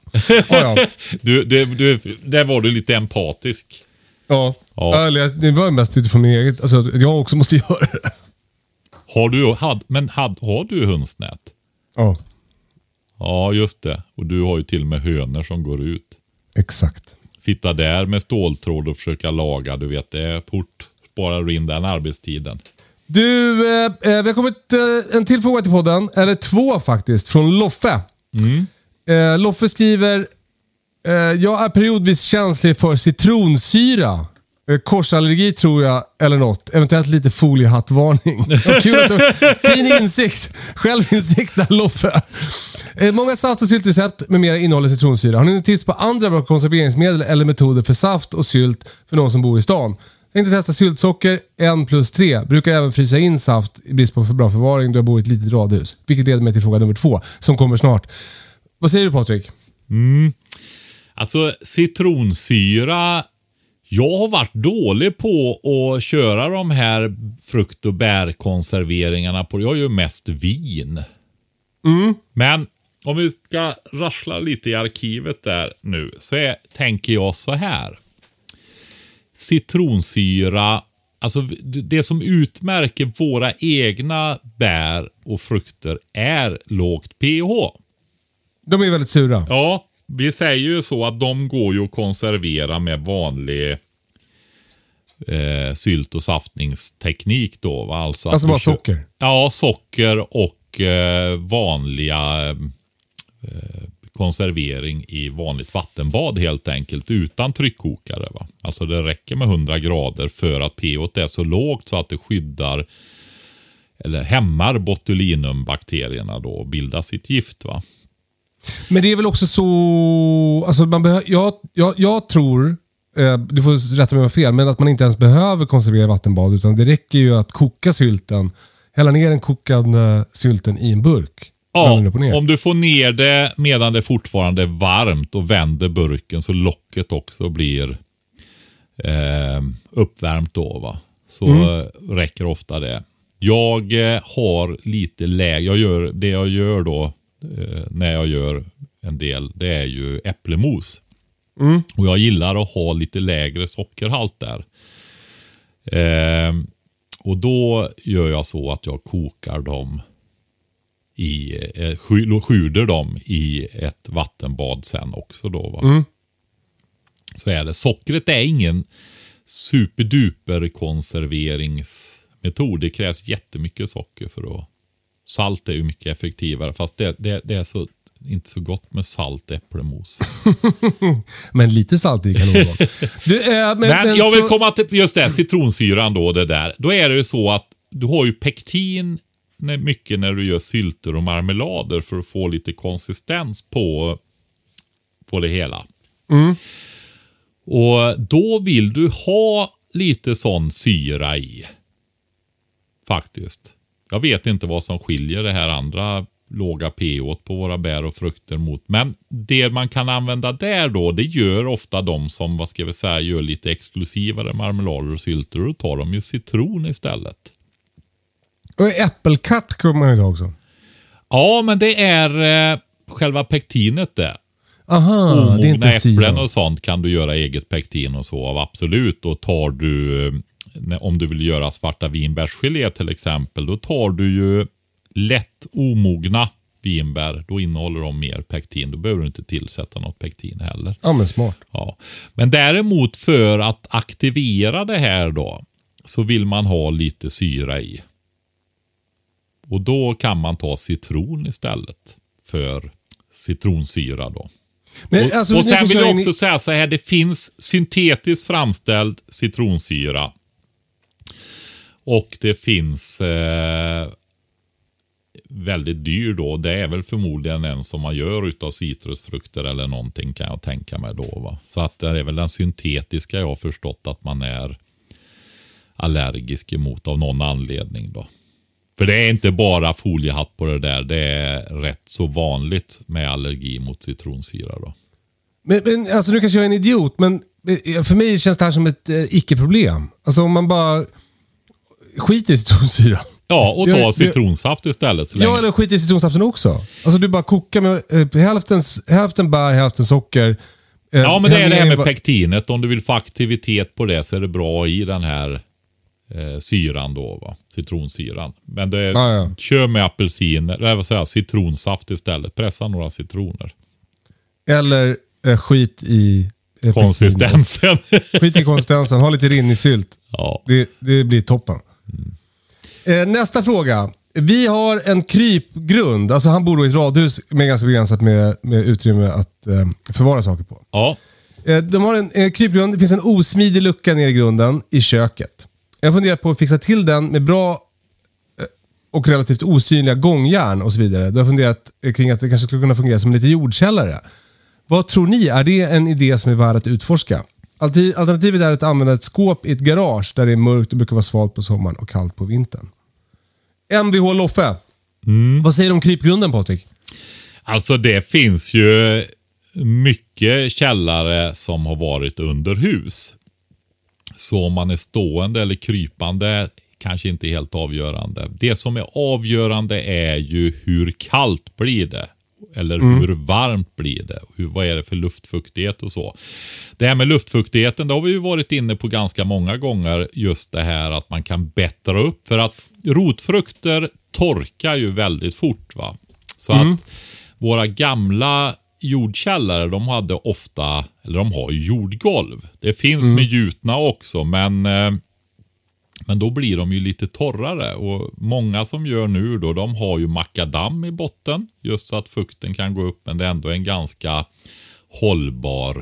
Ja, ja. Du, du, du, där var du lite empatisk. Ja, Ja. Eller, det var mest utifrån min eget. Alltså, jag också måste göra det. Har du, had, men had, har du hönsnät? Ja, Ja, just det. Och du har ju till och med hönor som går ut. exakt. Sitta där med ståltråd och försöka laga, du vet, det är port. Sparar in den arbetstiden. Du, eh, vi har kommit eh, en till fråga till podden. Eller två faktiskt, från Loffe. Mm. Eh, Loffe skriver: eh, jag är periodvis känslig för citronsyra. Eh, korsallergi tror jag, eller något. Eventuellt lite foliehattvarning. Ja, kul att du, fin insikt. Självinsikt där, Loffe. Eh, många saft- och syltrecept med mera innehåller citronsyra. Har ni tips på andra bra konserveringsmedel eller metoder för saft och sylt för någon som bor i stan? Tänkte testa syltsocker en plus tre. Brukar även frysa in saft i brist på för bra förvaring då jag bor i ett litet radhus. Vilket leder mig till fråga nummer två som kommer snart. Vad säger du, Patrik? Mm. Alltså citronsyra. Jag har varit dålig på att köra de här frukt- och bärkonserveringarna på. Jag gör mest vin. Mm. Men om vi ska rassla lite i arkivet där nu så är, tänker jag så här. Citronsyra, alltså det som utmärker våra egna bär och frukter är lågt pH. De är väldigt sura. Ja, vi säger ju så att de går ju att konservera med vanlig eh, sylt- och saftningsteknik då. Va? Alltså, alltså att bara kö- socker? Ja, socker och eh, vanliga eh, konservering i vanligt vattenbad helt enkelt utan tryckkokare. Va? Alltså det räcker med hundra grader för att pH är så lågt så att det skyddar eller hämmar botulinumbakterierna då och bildar sitt gift. Va? Men det är väl också så... Alltså man behö, jag, jag, jag tror, eh, du får rätta mig om jag har fel, men att man inte ens behöver konservera vattenbad utan det räcker ju att koka sylten, hälla ner den kokande sylten i en burk. Ja, om du får ner det medan det fortfarande är varmt och vänder burken så locket också blir eh, uppvärmt då, va? Så mm. räcker ofta det. Jag eh, har lite lägre, jag gör, det jag gör då eh, när jag gör en del, det är ju äpplemos. Mm. Och jag gillar att ha lite lägre sockerhalt där. Eh, och då gör jag så att jag kokar dem i, eh, skyder dem i ett vattenbad sen också då, va? Mm. Så är det. Sockret är ingen superduper konserveringsmetod. Det krävs jättemycket socker för att... Salt är ju mycket effektivare, fast det, det, det är så inte så gott med salt äpplemos. Men lite salt i kan nog vara. Du, äh, men, men, men jag vill så... komma till just det, citronsyran då, det där. Då är det ju så att du har ju pektin mycket när du gör sylter och marmelader för att få lite konsistens på, på det hela. Mm. Och då vill du ha lite sån syra i. Faktiskt. Jag vet inte vad som skiljer det här andra låga pH på våra bär och frukter mot. Men det man kan använda där då, det gör ofta de som, vad ska vi säga, gör lite exklusivare marmelader och sylter. Och tar de ju citron istället. Och äppelkart kommer man ju ha också. Ja, men det är eh, själva pektinet det. Aha, omogna det är inte äpplen och sånt kan du göra eget pektin och så av, absolut. Och tar du, eh, om du vill göra svarta vinbärsgelé till exempel, då tar du ju lätt omogna vinbär. Då innehåller de mer pektin. Då behöver du inte tillsätta något pektin heller. Ja, men smart. Ja. Men däremot för att aktivera det här då, så vill man ha lite syra i. Och då kan man ta citron istället för citronsyra då. Men, och, alltså, och sen vill jag också in... säga så här, det finns syntetiskt framställd citronsyra. Och det finns eh, väldigt dyr då. Det är väl förmodligen en som man gör utav citrusfrukter eller någonting, kan jag tänka mig då, va? Så att det är väl den syntetiska jag har förstått att man är allergisk emot av någon anledning då. För det är inte bara foliehatt på det där. Det är rätt så vanligt med allergi mot citronsyra då. Men, men alltså nu kanske jag är en idiot, men för mig känns det här som ett eh, icke-problem. Alltså om man bara skiter i citronsyra. Ja, och ta Jag- citronsaft istället. Så länge. Ja, eller skit i citronsaften också. Alltså du bara kokar med eh, hälften, hälften bär, hälften socker. Eh, Ja, men det är häll det här ner med va- pektinet. Om du vill få aktivitet på det så är det bra i den här eh, syran då, va? Citronsyran. Men det är, Ja, ja. kör med apelsin, eller vad säger jag, citronsaft istället. Pressa några citroner. Eller eh, skit i eh, Konsistensen. pektin. Skit i konsistensen, ha lite rinnig sylt. Ja. Det, det blir toppen. Eh, nästa fråga. Vi har en krypgrund. Alltså han bor då i ett radhus med ganska begränsat med, med utrymme att eh, förvara saker på. Ja. Eh, de har en eh, krypgrund. Det finns en osmidig lucka ner i grunden i köket. Jag funderar på att fixa till den med bra eh, och relativt osynliga gångjärn och så vidare. Då har jag funderat eh, kring att det kanske skulle kunna fungera som en lite jordkällare. Vad tror ni? Är det en idé som är värd att utforska? Alti- Alternativet är att använda ett skåp i ett garage där det är mörkt och brukar vara svalt på sommaren och kallt på vintern. M V H Loffe. Vad säger du om krypgrunden, Patrik? Alltså det finns ju mycket källare som har varit under hus. Så om man är stående eller krypande kanske inte helt avgörande. Det som är avgörande är ju hur kallt blir det. Eller Mm. hur varmt blir det? Hur, vad är det för luftfuktighet och så? Det här med luftfuktigheten, det har vi ju varit inne på ganska många gånger. Just det här att man kan bättra upp. För att rotfrukter torkar ju väldigt fort, va? Så Mm. att våra gamla jordkällare, de hade ofta, eller de har ju jordgolv. Det finns Mm. med gjutna också, men eh, men då blir de ju lite torrare. Och många som gör nu då, de har ju makadam i botten. Just så att fukten kan gå upp, men det är ändå en ganska hållbar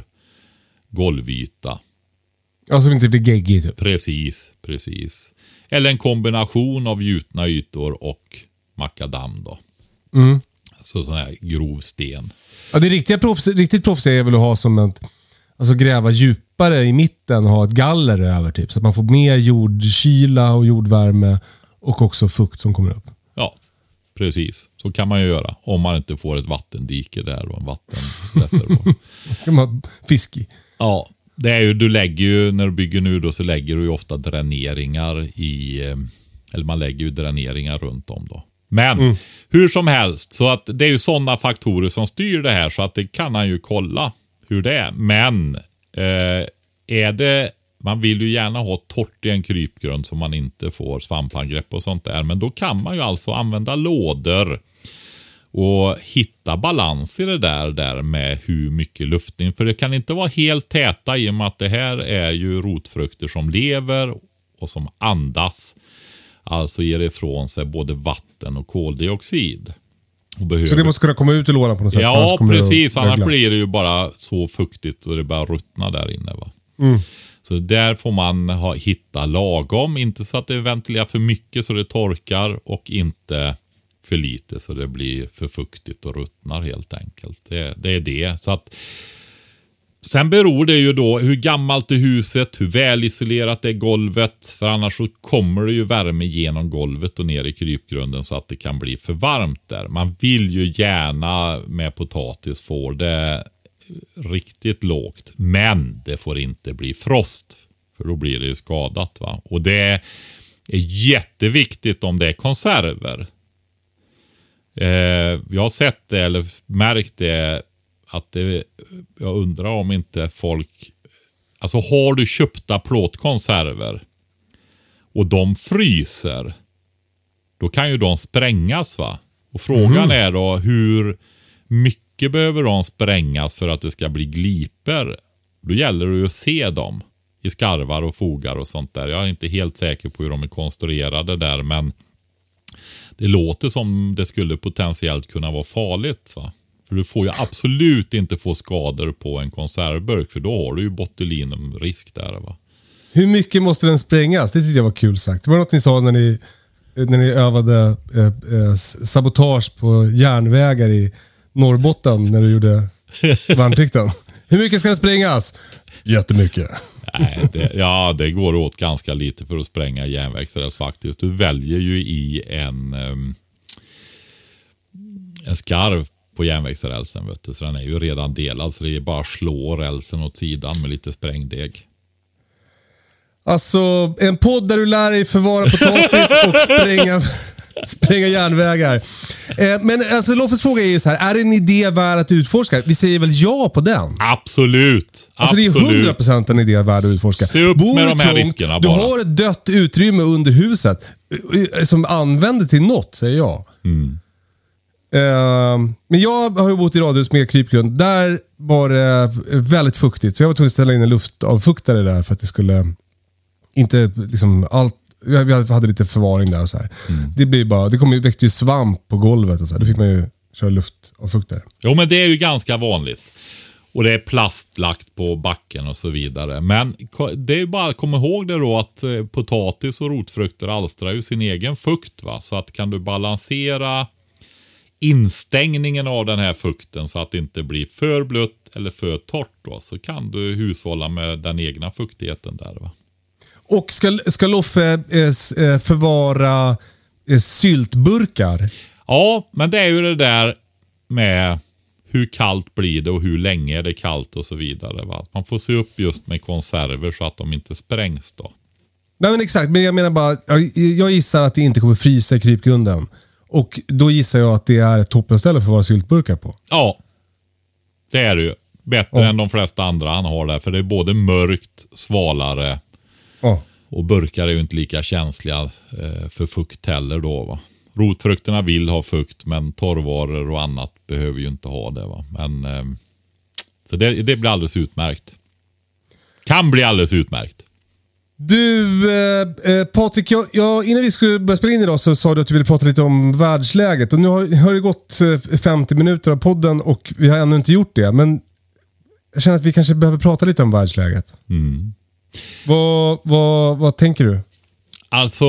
golvyta. Ja, som inte blir geggig typ. Precis, precis. Eller en kombination av gjutna ytor och makadam då. Mm. Så sån här grov sten. Ja, det riktiga proffs, riktigt proffs är väl att ha som ett, alltså gräva djupare i mitten och ha ett galler över typ. Så att man får mer jordkyla och jordvärme och också fukt som kommer upp. Ja, precis. Så kan man ju göra. Om man inte får ett vattendike där och en vattenreservoar. Kan man ha fisk i. Ja, det är ju, du lägger ju, när du bygger nu då, så lägger du ju ofta dräneringar i, eh, eller man lägger ju dräneringar runt om då. Men Mm. hur som helst, så att det är ju sådana faktorer som styr det här, så att det kan han ju kolla hur det är. Men eh, är det, man vill ju gärna ha torrt i en krypgrund så man inte får svampangrepp och sånt där. Men då kan man ju alltså använda lådor och hitta balans i det där, där med hur mycket luftning. För det kan inte vara helt täta i och med att det här är ju rotfrukter som lever och som andas. Alltså ger ifrån sig både vatten och koldioxid. Och behöver... Så det måste kunna komma ut i lådan på något sätt. Ja, kommer det att precis. Annars regla. blir det ju bara så fuktigt och det bara ruttnar där inne, va? Mm. Så där får man ha, hitta lagom. Inte så att det ventilerar för mycket så det torkar, och inte för lite så det blir för fuktigt och ruttnar helt enkelt. Det, det är det. Så att sen beror det ju då hur gammalt är huset, hur välisolerat är golvet. För annars så kommer det ju värme genom golvet och ner i krypgrunden så att det kan bli för varmt där. Man vill ju gärna med potatis få det riktigt lågt. Men det får inte bli frost. För då blir det ju skadat, va. Och det är jätteviktigt om det är konserver. Eh, jag har sett det eller märkt det. Att det, jag undrar om inte folk, alltså har du köpta plåtkonserver och de fryser, då kan ju de sprängas, va? Och frågan mm. är då hur mycket behöver de sprängas för att det ska bli gliper? Då gäller det ju att se dem i skarvar och fogar och sånt där. Jag är inte helt säker på hur de är konstruerade där, men det låter som det skulle potentiellt kunna vara farligt, va? För du får ju absolut inte få skador på en konservburk, för då har du ju botulinumrisk där, va? Hur mycket måste den sprängas? Det tyckte jag var kul sagt. Det var något ni sa när ni, när ni övade eh, eh, sabotage på järnvägar i Norrbotten när du gjorde värnplikten. Hur mycket ska den sprängas? Jättemycket. Nej, det, ja, det går åt ganska lite för att spränga järnvägsräls faktiskt. Du väljer ju i en, um, en skarv på järnvägsrälsen, vet du, så den är ju redan delad, så det är bara att slå rälsen åt sidan med lite sprängdeg. Alltså, en podd där du lär dig förvara potatis och spränga, spränga järnvägar. Eh, men alltså, Loffes fråga är ju så här, är det en idé värd att utforska? Vi säger väl ja på den? Absolut. Alltså Absolut. det är hundra procent en idé värd att utforska. Se upp Bor med de här trångt, riskerna du bara. har ett dött utrymme under huset som använder till något, säger jag. Mm. Uh, men jag har ju bott i radhus med krypgrund. Där var det väldigt fuktigt. Så jag var tvungen att ställa in en luftavfuktare där för att det skulle inte liksom allt. Vi hade lite förvaring där och så här. Mm. Det blir bara, det kom ju, växte ju svamp på golvet och så här. Då fick man ju köra luftavfuktare. Jo, men det är ju ganska vanligt. Och det är plastlagt på backen och så vidare. Men det är ju bara att komma ihåg det då att potatis och rotfrukter alstrar ju sin egen fukt, va? Så att kan du balansera instängningen av den här fukten så att det inte blir för blött eller för torrt då, så kan du hushålla med den egna fuktigheten där, va? Och ska, ska Loffe eh, förvara eh, syltburkar? Ja, men det är ju det där med hur kallt blir det och hur länge är det kallt och så vidare, va? Man får se upp just med konserver så att de inte sprängs då. Nej men exakt, men jag menar bara, jag, jag gissar att det inte kommer frysa i krypgrunden. Och då gissar jag att det är ett toppenställe för att vara syltburkar på. Ja, det är det ju. Bättre ja. än de flesta andra han har där. För det är både mörkt, svalare. Ja. Och burkar är ju inte lika känsliga eh, för fukt heller då, va. Rotfrukterna vill ha fukt, men torrvaror och annat behöver ju inte ha det, va. Men eh, så det, det blir alldeles utmärkt. Kan bli alldeles utmärkt. Du, eh, Patrik, jag, jag, innan vi skulle börja spela in idag så sa du att du ville prata lite om världsläget. Och nu har, har det gått femtio minuter av podden och vi har ännu inte gjort det. Men jag känner att vi kanske behöver prata lite om världsläget. Mm. Vad, vad, vad tänker du? Alltså,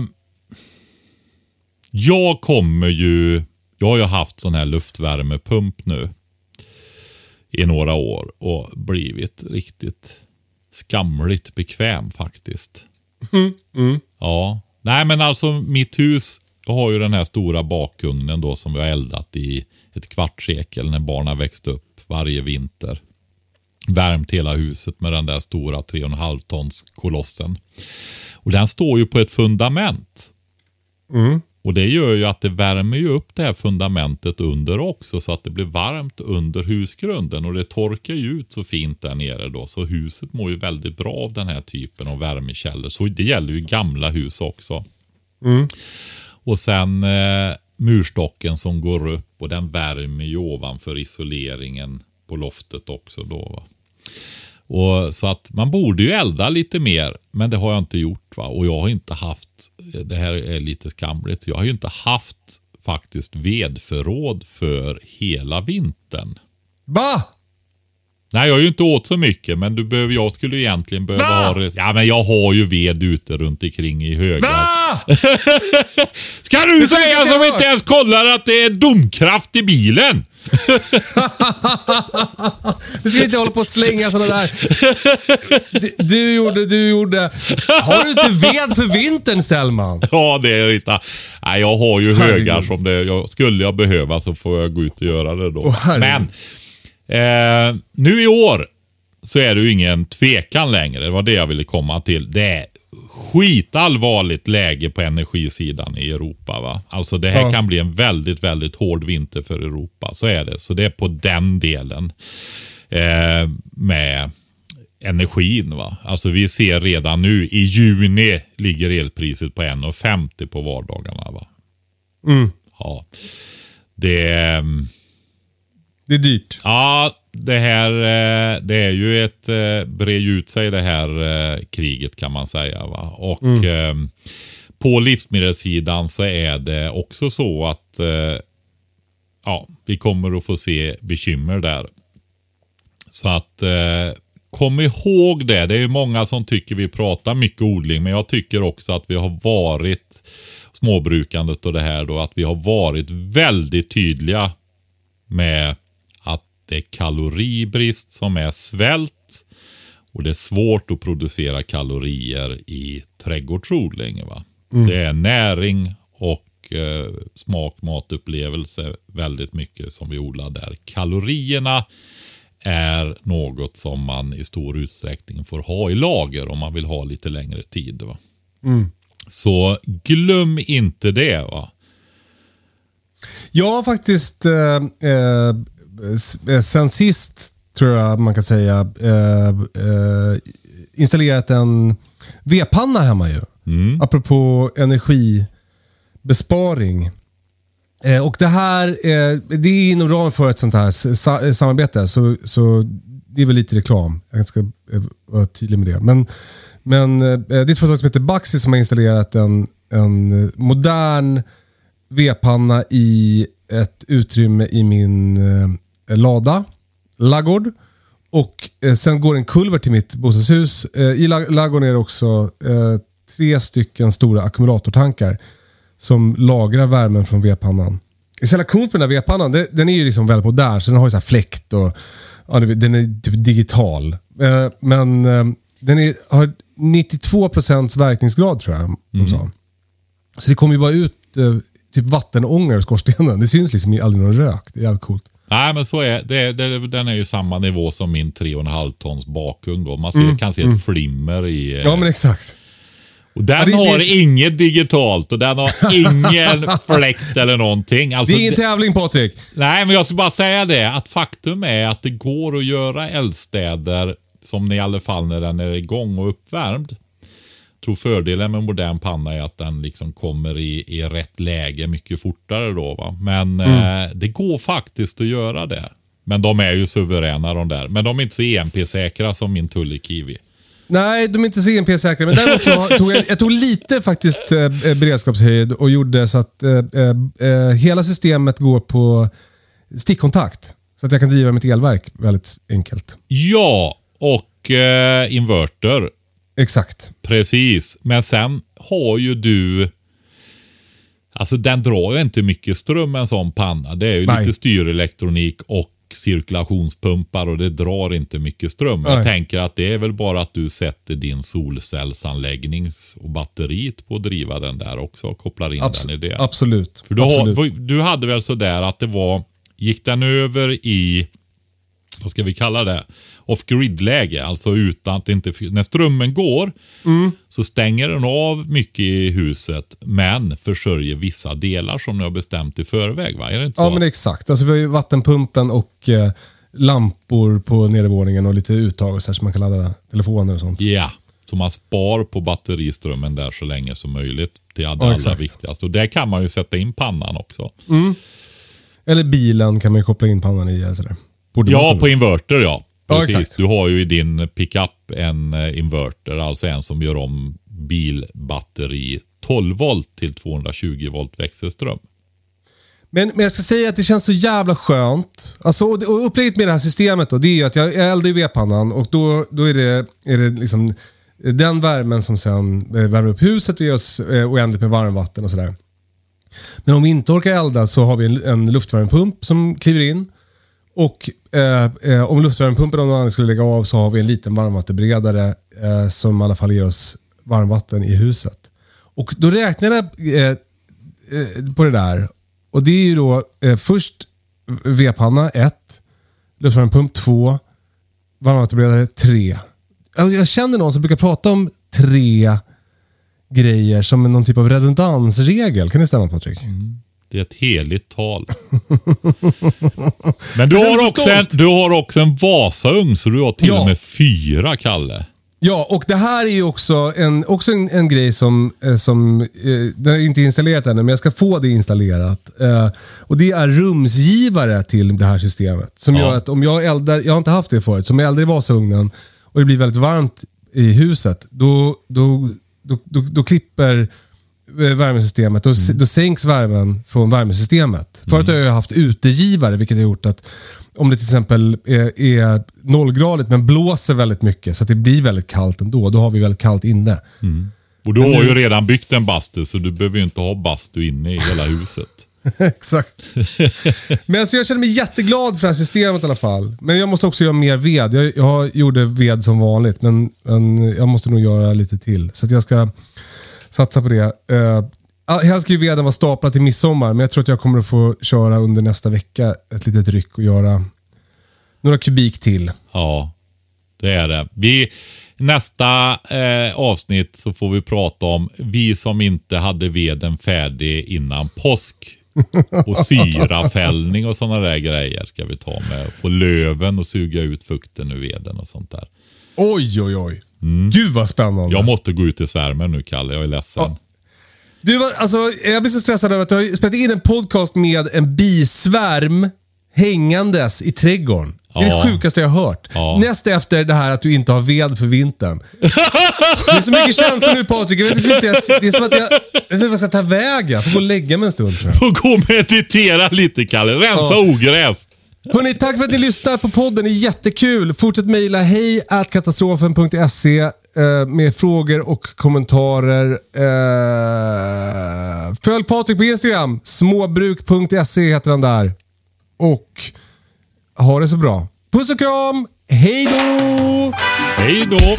jag kommer ju... Jag har ju haft sån här luftvärmepump nu i några år och blivit riktigt skamligt bekväm faktiskt. Mm. Mm. Ja. Nej, men alltså mitt hus, jag har ju den här stora bakugnen då som vi har eldat i ett kvartssekel när barnen växte upp varje vinter. Värmt hela huset med den där stora tre och en halv tons kolossen. Och den står ju på ett fundament. Mm. Och det gör ju att det värmer ju upp det här fundamentet under också, så att det blir varmt under husgrunden och det torkar ju ut så fint där nere då, så huset mår ju väldigt bra av den här typen av värmekällor. Så det gäller ju gamla hus också. Mm. Och sen eh, murstocken som går upp och den värmer ju ovanför isoleringen på loftet också då, va. Och så att man borde ju elda lite mer, men det har jag inte gjort, va. Och jag har inte haft, det här är lite skamligt, jag har ju inte haft faktiskt vedförråd för hela vintern. Va? Nej, jag har ju inte åt så mycket, men du behöver, jag skulle egentligen behöva Va? ha, ja men jag har ju ved ute runt omkring i högar. Va? Ska du säga som inte ens kollar att det är domkraft i bilen? Du ska inte hålla på att slänga sådana där. Du, du gjorde, du gjorde. Har du inte ved för vintern, Selman? Ja, det är inte. Nej, jag har ju högar som det, jag, skulle jag behöva så får jag gå ut och göra det då. Oh, men eh, nu i år så är det ju ingen tvekan längre. Det var det jag ville komma till. Det är skitallvarligt läge på energisidan i Europa, va? Alltså det här ja. kan bli en väldigt, väldigt hård vinter för Europa. Så är det. Så det är på den delen eh, med energin, va? Alltså vi ser redan nu i juni ligger elpriset på en komma femtio på vardagarna, va? Mm. Ja. Det Det är dyrt. Ja, det här det är ju ett bred ut sig det här kriget kan man säga, va. Och mm. på livsmedelssidan så är det också så att ja, vi kommer att få se bekymmer där. Så att kom ihåg det. Det är ju många som tycker vi pratar mycket odling, men jag tycker också att vi har varit småbrukandet och det här då, att vi har varit väldigt tydliga med att det är kaloribrist som är svält och det är svårt att producera kalorier i trädgårdsodling, va? Mm. Det är näring och eh, smak, matupplevelse väldigt mycket som vi odlar där. Kalorierna är något som man i stor utsträckning får ha i lager om man vill ha lite längre tid. Va? Mm. Så glöm inte det. Va? Jag har faktiskt eh, eh, sen sist, tror jag man kan säga, eh, eh, installerat en vedpanna hemma ju. Mm. Apropå energibesparing. Eh, och det här eh, det är inom ramen för ett sånt här sa- samarbete, så, så det är väl lite reklam. Jag ska eh, vara tydlig med det. Men, men eh, det är ett företag som heter Baxi som har installerat en, en modern vedpanna i ett utrymme i min eh, lada, laggård. Och eh, sen går en kulvert till mitt bostadshus. Eh, I lag- laggården är det också eh, tre stycken stora ackumulatortankar som lagrar värmen från vedpannan. Det är så jävla coolt med den här vedpannan. Det, den är ju liksom väldigt modern, så den har ju så här fläkt och ja, den är typ digital. Eh, men eh, den är, har nittiotvå procent verkningsgrad, tror jag de sa. Mm. Så det kommer ju bara ut eh, typ vattenånger ur skorstenen. Det syns liksom aldrig någon rök. Det är jävligt coolt. Nej, men så är det, det. Den är ju samma nivå som min tre komma fem tons bakugn då. Man ser, mm, kan se ett mm. flimmer i... Ja, men exakt. Och den ja, det, har det... inget digitalt och den har ingen fläkt eller någonting. Alltså, det är ingen tävling, Patrik. Nej, men jag ska bara säga det. Att faktum är att det går att göra eldstäder som i alla fall när den är igång och uppvärmd. Jag tror fördelen med en modern panna är att den liksom kommer i, i rätt läge mycket fortare då. Va? Men mm. eh, det går faktiskt att göra det. Men de är ju suveräna de där. Men de är inte så E M P-säkra som min Tully Kiwi. Nej, de är inte så E M P-säkra. Men däremot så tog jag, jag tog lite faktiskt eh, beredskapshöjd och gjorde så att eh, eh, hela systemet går på stickkontakt. Så att jag kan driva mitt elverk väldigt enkelt. Ja, och eh, inverter. Exakt. Precis. Men sen har ju du... Alltså den drar ju inte mycket ström, en sån panna. Det är ju Nej. lite styrelektronik och cirkulationspumpar och det drar inte mycket ström. Nej. Jag tänker att det är väl bara att du sätter din solcellsanläggning och batteriet på att driva den där också och kopplar in Abs- den i det. Absolut. För du, absolut. Har, du hade väl så där att det var... Gick den över i... Vad ska vi kalla det? Off-grid-läge, alltså utan att det inte... När strömmen går mm. så stänger den av mycket i huset, men försörjer vissa delar som ni har bestämt i förväg, va? Är det inte så? Ja, men exakt. Alltså vi har ju vattenpumpen och eh, lampor på nedervåningen och lite uttag och så här som man kan ladda telefoner och sånt. Ja, så man spar på batteriströmmen där så länge som möjligt. Det är det ja, allra viktigaste. Och där kan man ju sätta in pannan också. Mm. Eller bilen kan man ju koppla in pannan i. Sådär. Ja, på inverter, ja. Precis. Ja, exakt. Du har ju i din pickup en inverter, alltså en som gör om bilbatteri tolv volt till tvåhundratjugo volt växelström. Men, men jag ska säga att det känns så jävla skönt. Alltså, och upplägget med det här systemet då, det är ju att jag, jag eldar i vedpannan och då, då är det, är det liksom den värmen som sen värmer upp huset och ger oss oändligt med varmvatten och sådär. Men om vi inte orkar elda så har vi en, en luftvärmepump som kliver in. Och eh, eh, om luftvärmepumpen om någon annan skulle lägga av så har vi en liten varmvattenberedare eh, som i alla fall ger oss varmvatten i huset. Och då räknar jag eh, eh, på det där. Och det är ju då eh, först vedpanna ett, luftvärmepump två, varmvattenberedare tre. Jag känner någon som brukar prata om tre grejer som någon typ av redundansregel. Kan det stämma, Patrik? Mm. Det är ett heligt tal. Men du har, också en, du har också en Vasaugn, så du har till ja. och med fyra, Kalle. Ja, och det här är ju också en, också en, en grej som, som eh, den är inte installerat ännu, men jag ska få det installerat. Eh, och det är rumsgivare till det här systemet. Som ja. gör att om jag eldar, jag har inte haft det förut, som jag eldar i Vasaugnen och det blir väldigt varmt i huset, då, då, då, då, då klipper värmesystemet. Då, mm. då sänks värmen från värmesystemet. Mm. Förut har jag haft utegivare, vilket har gjort att om det till exempel är, är nollgradigt men blåser väldigt mycket så att det blir väldigt kallt ändå, då har vi väldigt kallt inne. Mm. Och du men har nu... ju redan byggt en bastu, så du behöver ju inte ha bastu inne i hela huset. Exakt. Men så jag känner mig jätteglad för det här systemet i alla fall. Men jag måste också göra mer ved. Jag, jag gjorde ved som vanligt, men, men jag måste nog göra lite till. Så att jag ska satsa på det. Uh, här ska ju veden vara staplat till midsommar, men jag tror att jag kommer att få köra under nästa vecka ett litet ryck och göra några kubik till. Ja, det är det. Vi, nästa eh, avsnitt så får vi prata om vi som inte hade veden färdig innan påsk. Och syrafällning och sådana där grejer ska vi ta med. Få löven och suga ut fukten ur veden och sånt där. Oj, oj, oj. Mm. Gud vad spännande. Jag måste gå ut i svärmen nu, Kalle. Jag är ledsen. Ja. Du, alltså, jag blir så stressad över att du har spelat in en podcast med en bisvärm hängandes i trädgården. Det är ja. det sjukaste jag har hört. Ja. Näst efter det här att du inte har ved för vintern. Det är så mycket känslor nu, Patrik. Jag vet inte, det är som att jag, jag, jag ska ta vägen. Jag får gå och lägga mig en stund. Får gå och meditera lite, Kalle. Rensa ja. ogräs. Hörrni, tack för att ni lyssnar på podden. Det är jättekul. Fortsätt mejla hej at katastrofen punkt se eh, med frågor och kommentarer. Eh, följ Patrik på Instagram. småbruk punkt se heter han där. Och ha det så bra. Puss och kram. Hej då! Hej då!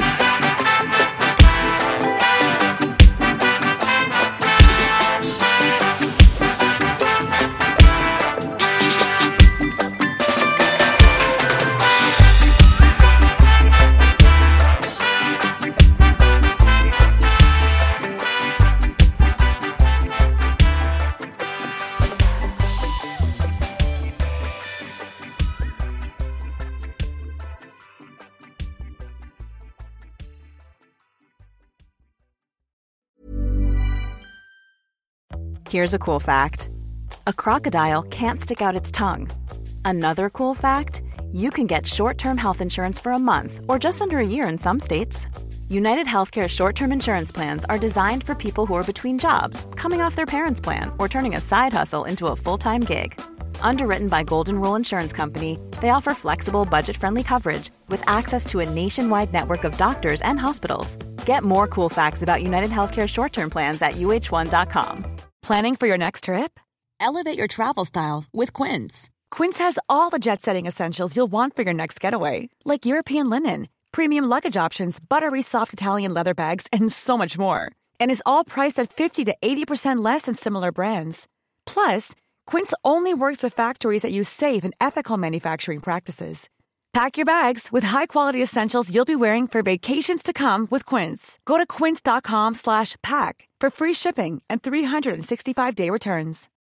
Here's a cool fact. A crocodile can't stick out its tongue. Another cool fact, you can get short-term health insurance for a month or just under a year in some states. United Healthcare short-term insurance plans are designed for people who are between jobs, coming off their parents' plan, or turning a side hustle into a full-time gig. Underwritten by Golden Rule Insurance Company, they offer flexible, budget-friendly coverage with access to a nationwide network of doctors and hospitals. Get more cool facts about United Healthcare short-term plans at U H one dot com. Planning for your next trip? Elevate your travel style with Quince. Quince has all the jet-setting essentials you'll want for your next getaway, like European linen, premium luggage options, buttery soft Italian leather bags, and so much more. And is all priced at fifty to eighty percent less than similar brands. Plus, Quince only works with factories that use safe and ethical manufacturing practices. Pack your bags with high-quality essentials you'll be wearing for vacations to come with Quince. Go to quince dot com slash pack for free shipping and three sixty-five day returns.